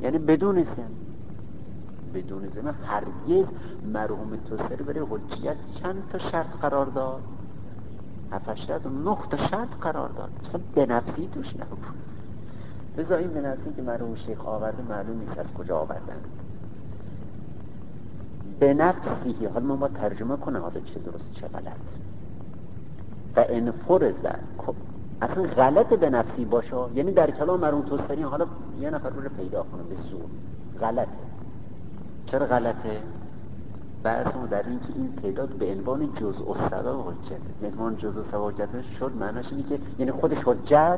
یعنی بدون زمین. بدون زمین هرگز مرحوم توسری برای حجیت چند تا شرط قرار داد؟ هفتاد و نه تا شرط قرار داد. مثلا به نفسی توش نبود. لذا این به نفسی که مرحوم شیخ آورده معلوم نیست از کجا آوردن. به نفسی، حالا ما با ترجمه کنه حالا چه درست چه غلط. و انفرزه اصلا غلط به نفسی باشه، یعنی در کلام مرحوم توسری حالا یه نفر رو پیدا کنه به زور غلطه. چرا غلطه؟ بحثمون در این که این تعداد به عنوان جزء السبب حجت، به عنوان جزء السبب حجت شد معناش اینه که یعنی خودش حجت.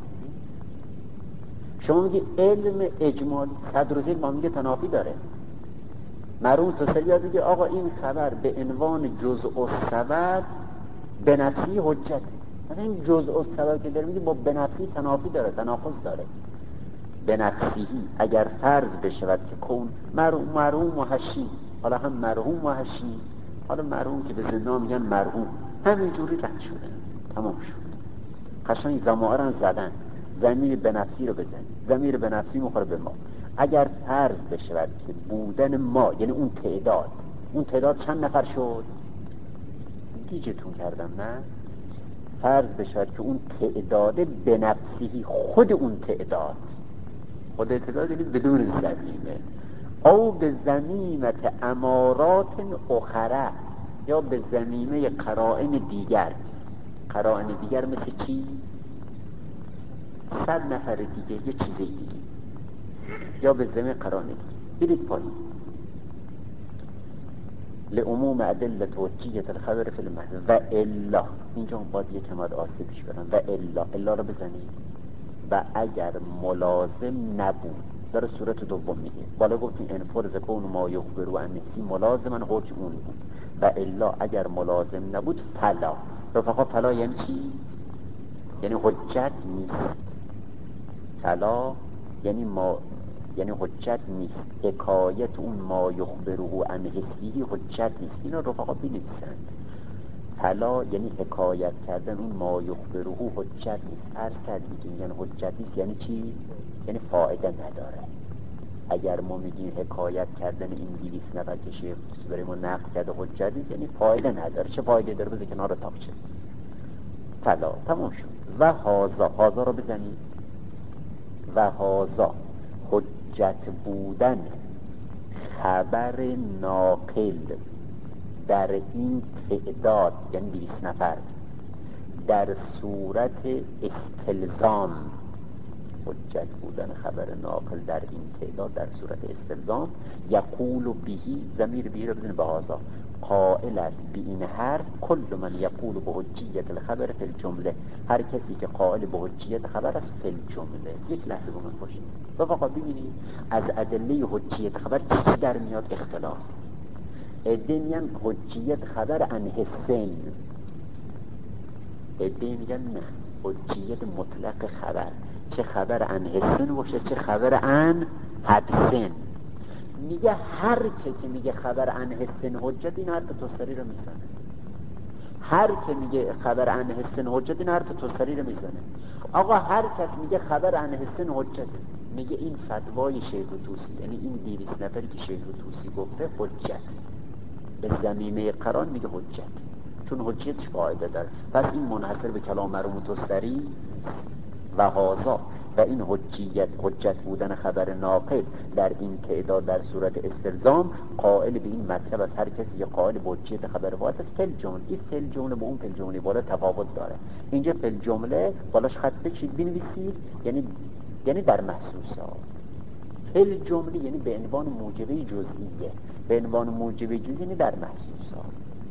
شما میگی علم اجمالی صدر ما میگه تنافی داره، مرحوم توسری یاد میگه آقا این خبر به عنوان جزء السبب به نفسی حجت. مثلا این جزء السبب که داره میگه با به نفسی تنافی داره، تناقض داره. به نفسی اگر فرض بشود که کون مرحوم مرحوم محشی، حالا هم مرحوم محشی، حالا مرحوم که به زندان میگن مرحوم، همینجوری رد شده، تمام شد. قشنگ زمائر زدن، ضمیر به نفسی رو بزن، ضمیر به نفسی میخوره به ما. اگر فرض بشود که بودن ما، یعنی اون تعداد، اون تعداد چند نفر شد؟ گیجتون کردم نه؟ فرض بشود که اون تعداد به نفسی، خود اون تعداد، خود تعداد یعنی بدون زمینه، او به زمینت امارات اخره، یا به زمینه قرائن دیگر. قرائن دیگر مثل چی؟ صد نفر دیگه، یه چیزی دیگه، یا به زمینه قرائن دیگه. برید پایین. لعموم ادله حجیت الخبر فی المحض و الا، اینجا باید یک کماد آسیبش برن. و الا، الا رو بزنید. و اگر ملازم نبود، در صورت دوم میگه، بالا گفتیم انفرز کون ما یخبرو عن نفسی ملازمن حکم اون بود. و الا اگر ملازم نبود فلا. رفقا فلا یعنی چی؟ یعنی حجت نیست. فلا یعنی ما، یعنی حجت نیست. حکایت اون ما یخبرو عن حسی حجت نیست. اینا رفقا بنویسند. فلا یعنی حکایت کردن اون ما یخبرو حجت نیست. عرض کردیم که میگن حجت نیست یعنی چی؟ یعنی فایده نداره. اگر ما میگیم حکایت کردن این دویست نفر که شیخ برای ما نقل کرده حجت نیست، یعنی فایده نداره. چه فایده داره؟ بذار کنار تاقچه. فلا تمام شد. و هازا، هازا رو بزنید. و هازا حجت بودن خبر ناقل در این تعداد، یعنی دویست نفر، در صورت استلزام. حجت بودن خبر ناقل در این تعداد در صورت استلزام. یقول بهی، ضمیر بهی رو بزنه به هازا، قائل است به این حرف کل من یقول به حجیت الخبر فی الجمله، هر کسی که قائل به حجیت خبر است فی الجمله. یک لحظه با من باشید و واقعا ببینید از ادله حجیت خبر چی در میاد؟ اختلاف. عده میگن حجیت خبر عن حسن، عده میگن نه، حجیت مطلق خبر، چه خبر عن حسن باشه چه خبر عن حدسن. میگه هر که که میگه خبر عن حسن حجت، این حرف توسری رو میزنه. هر که میگه خبر عن حسن حجت، این حرف توسری رو میزنه. آقا هر کس میگه خبر عن حسن حجت، میگه این فتوای شیخ طوسی، یعنی این دویست نفری که شیخ طوسی گفته حجت، به زمینه قرآن میگه حجت، چون حجتش فایده داره. پس این منحصر به کلام مرحوم توسری و هازا، و این حجیت، حجت بودن خبر ناقل در این تعداد در صورت استلزام، قائل به این مطلب از هر کسی که قائل به حجیت خبر واحد است. فل جمله، این فل جمله با اون فل جمله بالا تفاوت داره. اینجا فل جمله بالاش خط بکشید بنویسید، یعنی یعنی در محسوسات. فل جمله یعنی به عنوان موجبه جزئیه، به عنوان موجبه جزئی یعنی در محسوسات،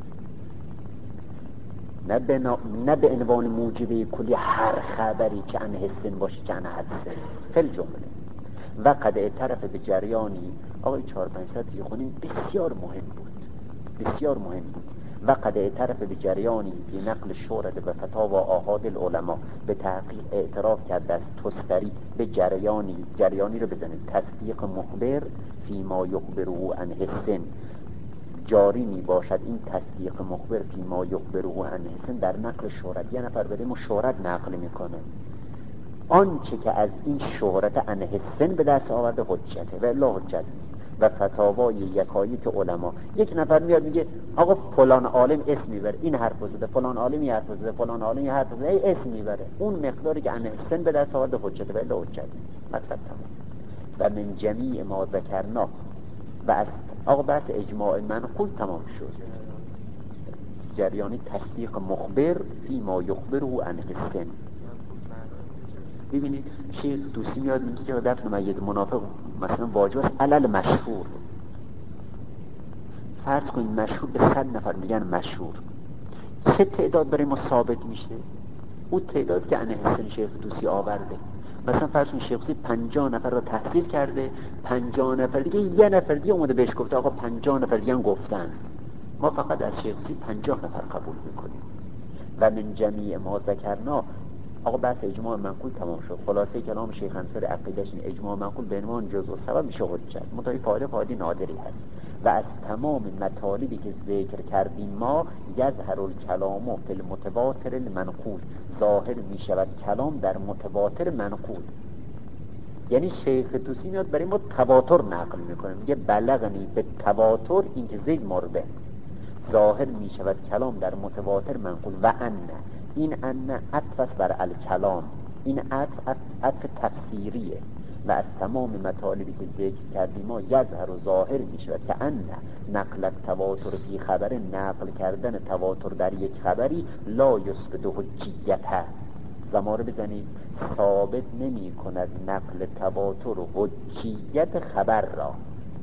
نه به نا... نه به عنوان موجبه کلی هر خبری که عن حسن باشه که عن حدسن. فل جمله. و قد اعترف به جریانی، آقای چهار پنجصد که خونیم بسیار مهم بود، بسیار مهم بود. و قد اعترف به جریانی فی نقل شورد و فتاوا آحاد العلماء، به تحقیق اعتراف کرده است توسری به جریانی، جریانی رو بزنید، تصدیق مخبر فی ما یخبره عن حسن، جاری می باشد این تصدیق مخبر فی ما یخبره عن حسن در نقل شورد. یه نفر برای ما شورد نقل میکنه، آنچه که از این شهرت انه سن به دست آورده حجته و الا حجت نیست. و فتاوای یکایک علما، یک نفر میاد میگه آقا فلان عالم اسم میبره، این حرف زده، فلان عالم این حرف زده، فلان عالم این حرف زده، ای اسم میبره، اون مقداری که انه سن به دست آورده حجته و الا حجت نیست. مطلب تمام. و من جمیع ما ذکرنا، و از آقا بحث اجماع منقول تمام شد. جریانی تصدیق مخبر فی ما یخبره انه سن. ببینید شیخ طوسی میاد میگه که دفن میت منافق مثلا واجب است علل مشهور. فرض کنید مشهور به صد نفر میگن مشهور، چه تعداد برای ما ثابت میشه؟ اون تعداد که انه سن شیخ طوسی آورده. مثلا فرض کنید شیخ طوسی پنجاه نفر رو تحصیل کرده، پنجاه نفر دیگه یه نفر دیگه اومده بهش گفته آقا پنجاه نفر دیگه هم گفتن، ما فقط از شیخ طوسی پنجاه نفر قبول میکنیم. و من جمیع ما ذکرنا، آقا بحث اجماع منقول تمام شد. خلاصه کلام شیخ انصاری عقیده‌اش این اجماع منقول به عنوان جزء سبب میشه حجت، متای فایده فایده نادری هست. و از تمام مطالبی که ذکر کردیم ما یظهر الکلام فی المتواتر المنقول، ظاهر میشود کلام در متواتر منقول. یعنی شیخ طوسی میاد برای ما تواتر نقل میکنه، میگه بلغنی به تواتر این که زید مرده، ظاهر میشود کلام در متواتر منقول. و ان، این ان عطف است بر الکلام، این عطف عطف تفسیریه. و از تمام مطالبی که ذکر کردیم ما یظهر و ظاهر میشود که ان نقل تواتر فی خبر، نقل کردن تواتر در یک خبری لا یثبت حجیته، زماره بزنید، ثابت نمی کند نقل تواتر و حجیت خبر را.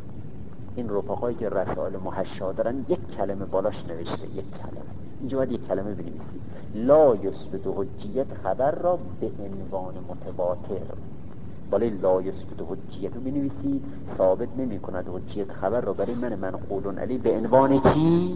این رفقایی که رسائل محشا دارن یک کلمه بالاش نوشته، یک کلمه اینجا باید یک کلمه بنویسید، لا یثبت حجیت خبر را به عنوان متواتر. بالای لا یثبت حجیت رو بنویسید، ثابت نمی کند حجیت خبر را برای من منقول علی به عنوان کی؟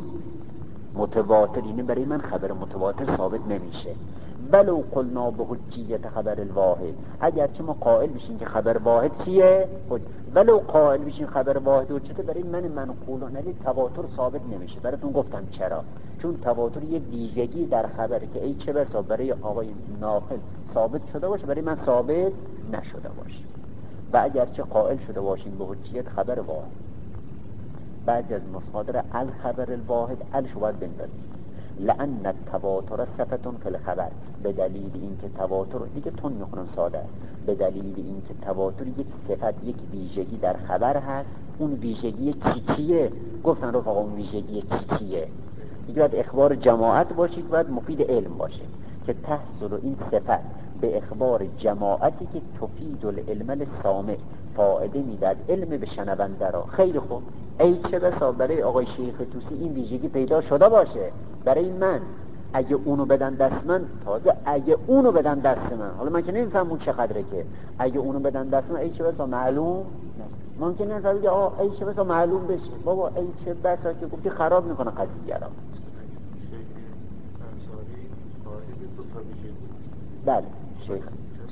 متواتر. اینه برای من خبر متواتر ثابت نمیشه. بلو قلنا به حجیت خبر الواحد، اگرچه ما قائل بشیم که خبر واحد چیه؟ ولو قائل بشیم خبر واحد حجته، برای من منقول علی تواتر ثابت نمیشه. براتون گفتم چرا، چون تواتر یه ویژگی در خبره که ای چه بسا برای آقای ناقل ثابت شده باشه، برای من ثابت نشده باشه. و اگرچه قائل شده باشیم به حجیت خبر واحد، بعضی از مصادر الخبر الواحد الش باید بندازیم، لأن التواتر صفتون فی الخبر، به دلیل اینکه تواتر، دیگه تون میخونم ساده است، به دلیل اینکه تواتر یک صفت، یک ویژگی در خبر هست. اون ویژگی چی چیه؟ گفتن رفقا اون ویژگی چی چیه؟ دیگه باید اخبار جماعت باشید، باید مفید علم باشه که تحصل این صفت به اخبار جماعتی که تفید العلم السامع، فائده میداد علم به شنونده را. خیلی خوب، ای چه بسا برای آقای شیخ طوسی این ویژگی پیدا شده باشه، برای من اگه اونو بدن دست من، تازه اگه اونو بدن دست من، حالا من که نمیفهم اون چقدره، که اگه اونو بدن دست من ای چه بسا معلوم ممکن نه بگه آه ای چه بسا معلوم بشه. بابا ای چه بسا که گفتی خراب میکنه قضیه را. شیخ انصاری قائل دو تا ویژگی است. بله شیخ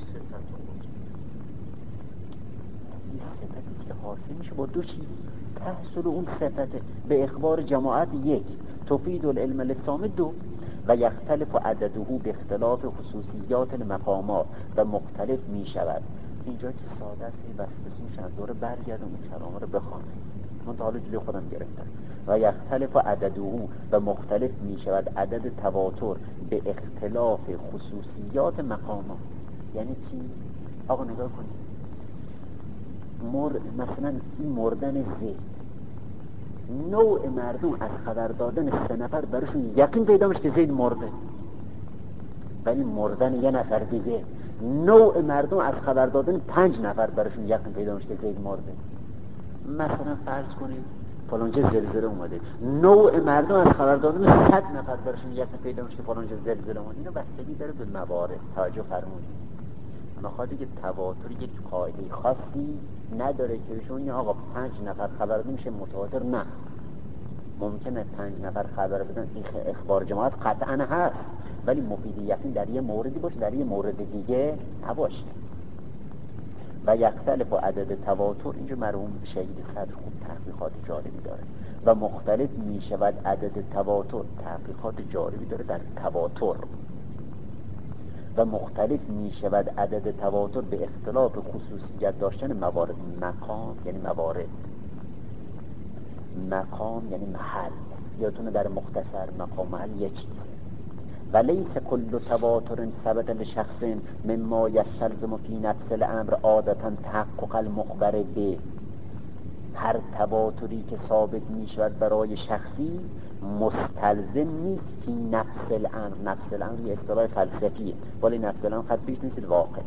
این صفتی است که حاصل میشه با دو چیز، تحصل اون صفت به اخبار جماعت یک، تفید العلم السامع دو، و یختلف عدده به اختلاف خصوصیات المقامات، و مختلف می شود. اینجا که ساده است بس بس میشه از دوره برگردم اون کلامه رو بخوانم، من تا حالا جلوی خودم گرفتم. و یختلف عدده و مختلف می شود عدد تواتر به اختلاف خصوصیات مقامات. یعنی چی؟ آقا نگاه کنید، مر... مثلا این مردن زید، نوع مردم از خبر دادن سه نفر براشون یقین پیدا میشه که زید مرده، ولی مردن یه نفر دیگه، نوع مردم از خبر دادن پنج نفر براشون یقین پیدا میشه که زید مرده. مثلا فرض کنید فلانجا زلزله اومده، نوع مردم از خبر دادن صد نفر براشون یقین پیدا میشه که فلانجا زلزله اومده. اینو بستگی داره به موارد، توجه فرمودید. مخاطی که تواتر یک قاعده خاصی نداره که بهشون آقا پنج نفر خبر داده میشه متواتر. نه، ممکنه پنج نفر خبر بدن اخبار جماعت قطعا هست، ولی مفید یقین در یه موردی باشه، در یه مورد دیگه نباشه. و یختلف و عدد تواتر، اینجا مرحوم شهید صدر خوب تحقیقات جالبی داره. و مختلف می شود عدد تواتر، تحقیقات جالبی داره در تواتر. و مختلف می شود عدد تواتر به اختلاف خصوصیت داشتن موارد. مقام یعنی موارد، مقام یعنی محل. یادتونه در مختصر مقام محل یه چیز. و لیس کل تواتر ثبت لشخص مما یستلزم فی نفس الامر عادتا تحقق المخبر به. هر تواتری که ثابت می شود برای شخصی مستلزم نیست فی نفس الامر. نفس الامر یه اصطلاح فلسفیه، ولی نفس الامر خط پیش نیست واقع.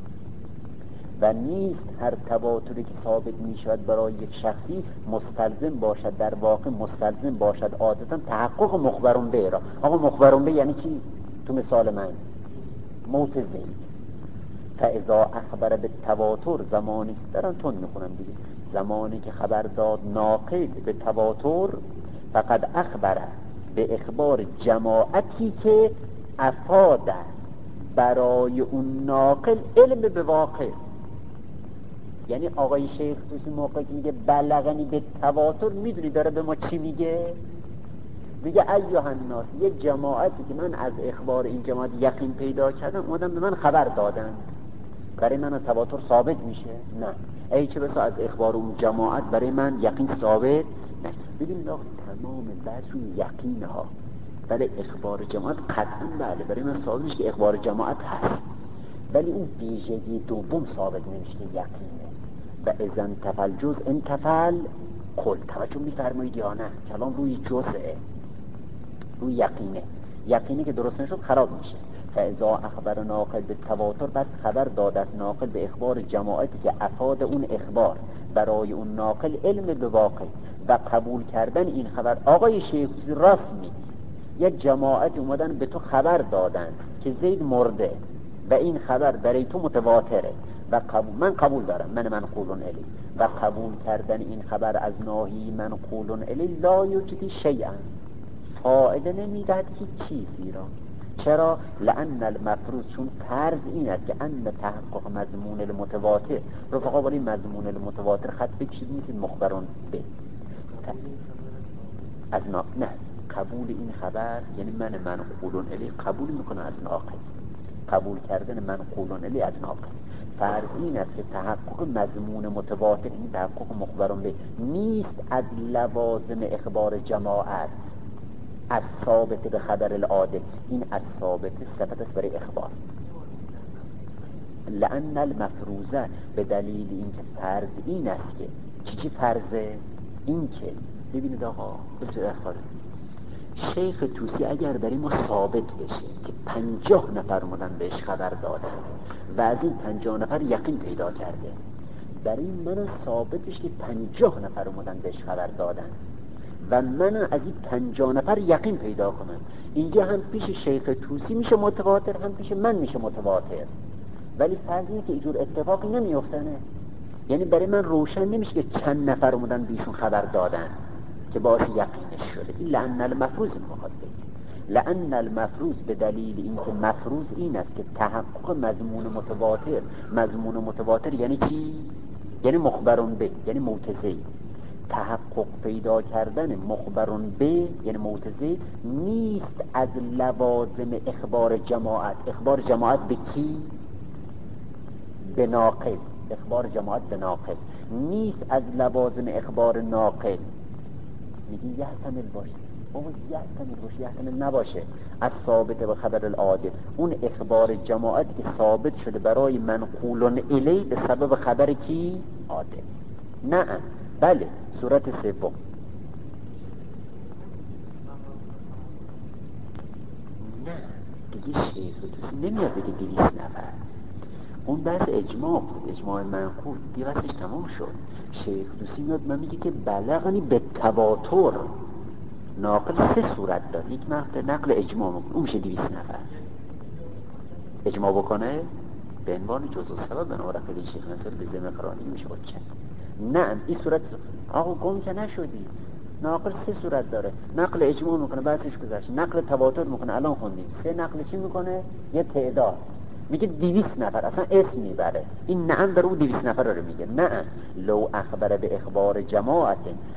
و نیست هر تواتری که ثابت می شود برای یک شخصی مستلزم باشد در واقع، مستلزم باشد عادتا تحقق مخبرون به را. آقا مخبرون به یعنی چی؟ تو مثال من موت زید. فاذا اخبر به تواتر، زمانی دارم تون میخونم دیگه، زمانی که خبر داد ناقل به تواتر، فقد اخبر به اخبار جماعتی که افاده برای اون ناقل علم به واقع. یعنی آقای شیخ توسی موقعی که میگه بلغنی به تواتر، میدونی داره به ما چی میگه؟ میگه ایها الناس، یه جماعتی که من از اخبار این جماعت یقین پیدا کردم اومدن به من خبر دادن، برای من تواتر ثابت میشه؟ نه. ای چه بسا از اخبار اون جماعت برای من یقین ثابت نه. ببینید آقا تمام بحث روی یقین ها. برای اخبار جماعت قطعا بله برای من ثابت میشه که اخبار جماعت هست، ولی اون ویژگی دوم ثابت نمیشه که یقینه. و اذن تفل جز انتفل کل. توجه میفرمایید یا نه؟ کلام روی جزئه، روی یقینه. یقینی که درست نشد خراب میشه. فاذا اخبر ناقل به تواتر، بس خبر داد از ناقل به اخبار جماعتی که افاد اون اخبار برای اون ناقل علم به واقع و قبول کردن این خبر. آقای شیخ راست میگی، یه جماعت اومدن به تو خبر دادن که زید مرده و این خبر برای تو متواتره و قبول، من قبول دارم، من منقولون الی، و قبول کردن این خبر از ناحیه منقولون الی لا یوجدی شیئا، فائده نمیدهد هیچ چیزی را. چرا؟ لأن المفروض، چون فرض این است که ان تحقق مضمون المتواتر. رفقا ولی مضمون المتواتر خط بکشید نیست مخبرون به از نا... نه قبول این خبر یعنی من منقولون الی قبول میکنه از ناقل، قبول کردن منقولون الی از ناقل. فرض این است که تحقق مضمون متواتر، این تحقق مخبرون به نیست از لوازم اخبار جماعت، از ثابت به خبر العاده. این از ثابت صفت است برای اخبار. لأن المفروضه، به دلیل اینکه فرض این است که چی چی فرضه؟ این که ببینید آقا بسید اخبار شیخ توسی اگر برای ما ثابت بشه که پنجاه نفر اومدن بهش خبر دادن و از این پنجاه نفر یقین پیدا کرده، برای من ثابت بشه که پنجاه نفر اومدن بهش خبر دادن و من از این پنجاه نفر یقین پیدا کنم، اینجا هم پیش شیخ توسی میشه متواتر، هم پیش من میشه متواتر. ولی فرض اینه که اینجور اتفاقی نمیافتنه، یعنی برای من روشن نمیشه که چند نفر اومدن بیشون خبر دادن که باعث یقینش شده. این لأن المفروض میخواد بگه. لأن المفروض به دلیل اینکه مفروض این است که تحقق مضمون متواتر، مضمون متواتر یعنی چی؟ یعنی مخبرون به، یعنی موتزه. تحقق پیدا کردن مخبرون به یعنی موتزه نیست از لوازم اخبار جماعت. اخبار جماعت به کی؟ به ناقل. اخبار جماعت به ناقل نیست از لوازم اخبار ناقل. میگی یحتمل باشه، بابا یحتمل باشه، یحتمل نباشه. از ثابت به خبر العاده، اون اخبار جماعت که ثابت شده برای منقولون الی به سبب خبر کی؟ عاده. نه بله. صورت سوم نه دیگه شیخ توسی نمیاد بگه دویست نفر، اون بحث اجماع بود، اجماع منقول دیگه بحثش تمام شد. شیخ توسی میاد من میگه که بلغنی به تواتر، ناقل سه صورت داره، یک مقطع نقل اجماع میکنه، اون میشه دویست نفر اجماع بکنه به عنوان جزء سبب به نورقه شیخ نصر به ذمه قرآنی میشه حجت. نه این صورت آقا گم که نشدی، ناقل سه صورت داره، نقل اجماع میکنه بعدش گذشت، نقل تواتر میکنه الان خوندیم، سه نقل چی میکنه؟ یه تعداد میگه دویست نفر، اصلا اسم میبره. این نعم در اون دویست نفر رو میگه. نه لو اخبر به اخبار جماعت،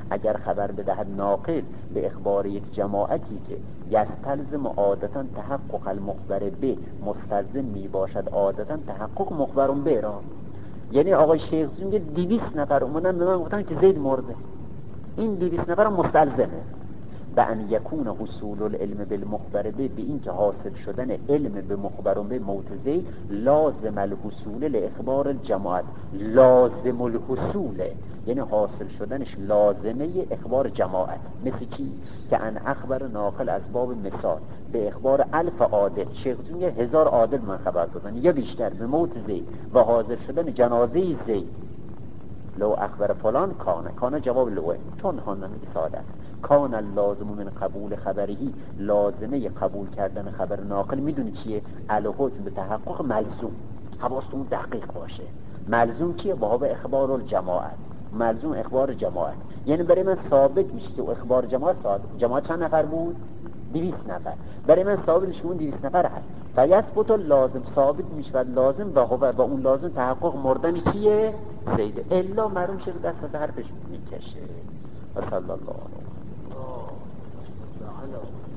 اگر خبر بدهد ناقل به اخبار یک جماعتی که یستلزم عادتا تحقق المخبر به، مستلزم می باشد عادتا تحقق مخبر به را. یعنی آقای شیخ میگه دویست نفر اومدن به من گفتن که زید مرده، این دویست نفر مستلزمه به ان یکون حصول العلم بالمخبر به، به این که حاصل شدن علم به مخبر به موت زید لازم الحصول لاخبار الجماعت، لازم الحصول یعنی حاصل شدنش لازمه اخبار جماعت. مثل چی؟ که ان اخبر ناقل از باب مثال به اخبار الف عادل، شیخ میگه هزار عادل من خبر دادن یا بیشتر به موت زید و حاضر شدن جنازه زید. لو اخبر فلان کانه، کانه جواب لوه تون هاندن ساده است. کان اللازم من قبول خبری، لازمه قبول کردن خبر ناقل میدونی چیه؟ الحکم به تحقق ملزوم. حواستون دقیق باشه. ملزوم چیه؟ باب اخبار الجماعت، ملزوم اخبار جماعت. یعنی برای من ثابت میشه که اخبار جماعت ثابت. جماعت چند نفر بود؟ دویست نفر. برای من ثابت میشه که اون دویست نفر هست. فیثبت لازم، ثابت میشه لازم و هو با اون لازم تحقق مردن چیه؟ زید. الا معلوم شه دست از حرفش میکشه. و صلی الله علیه و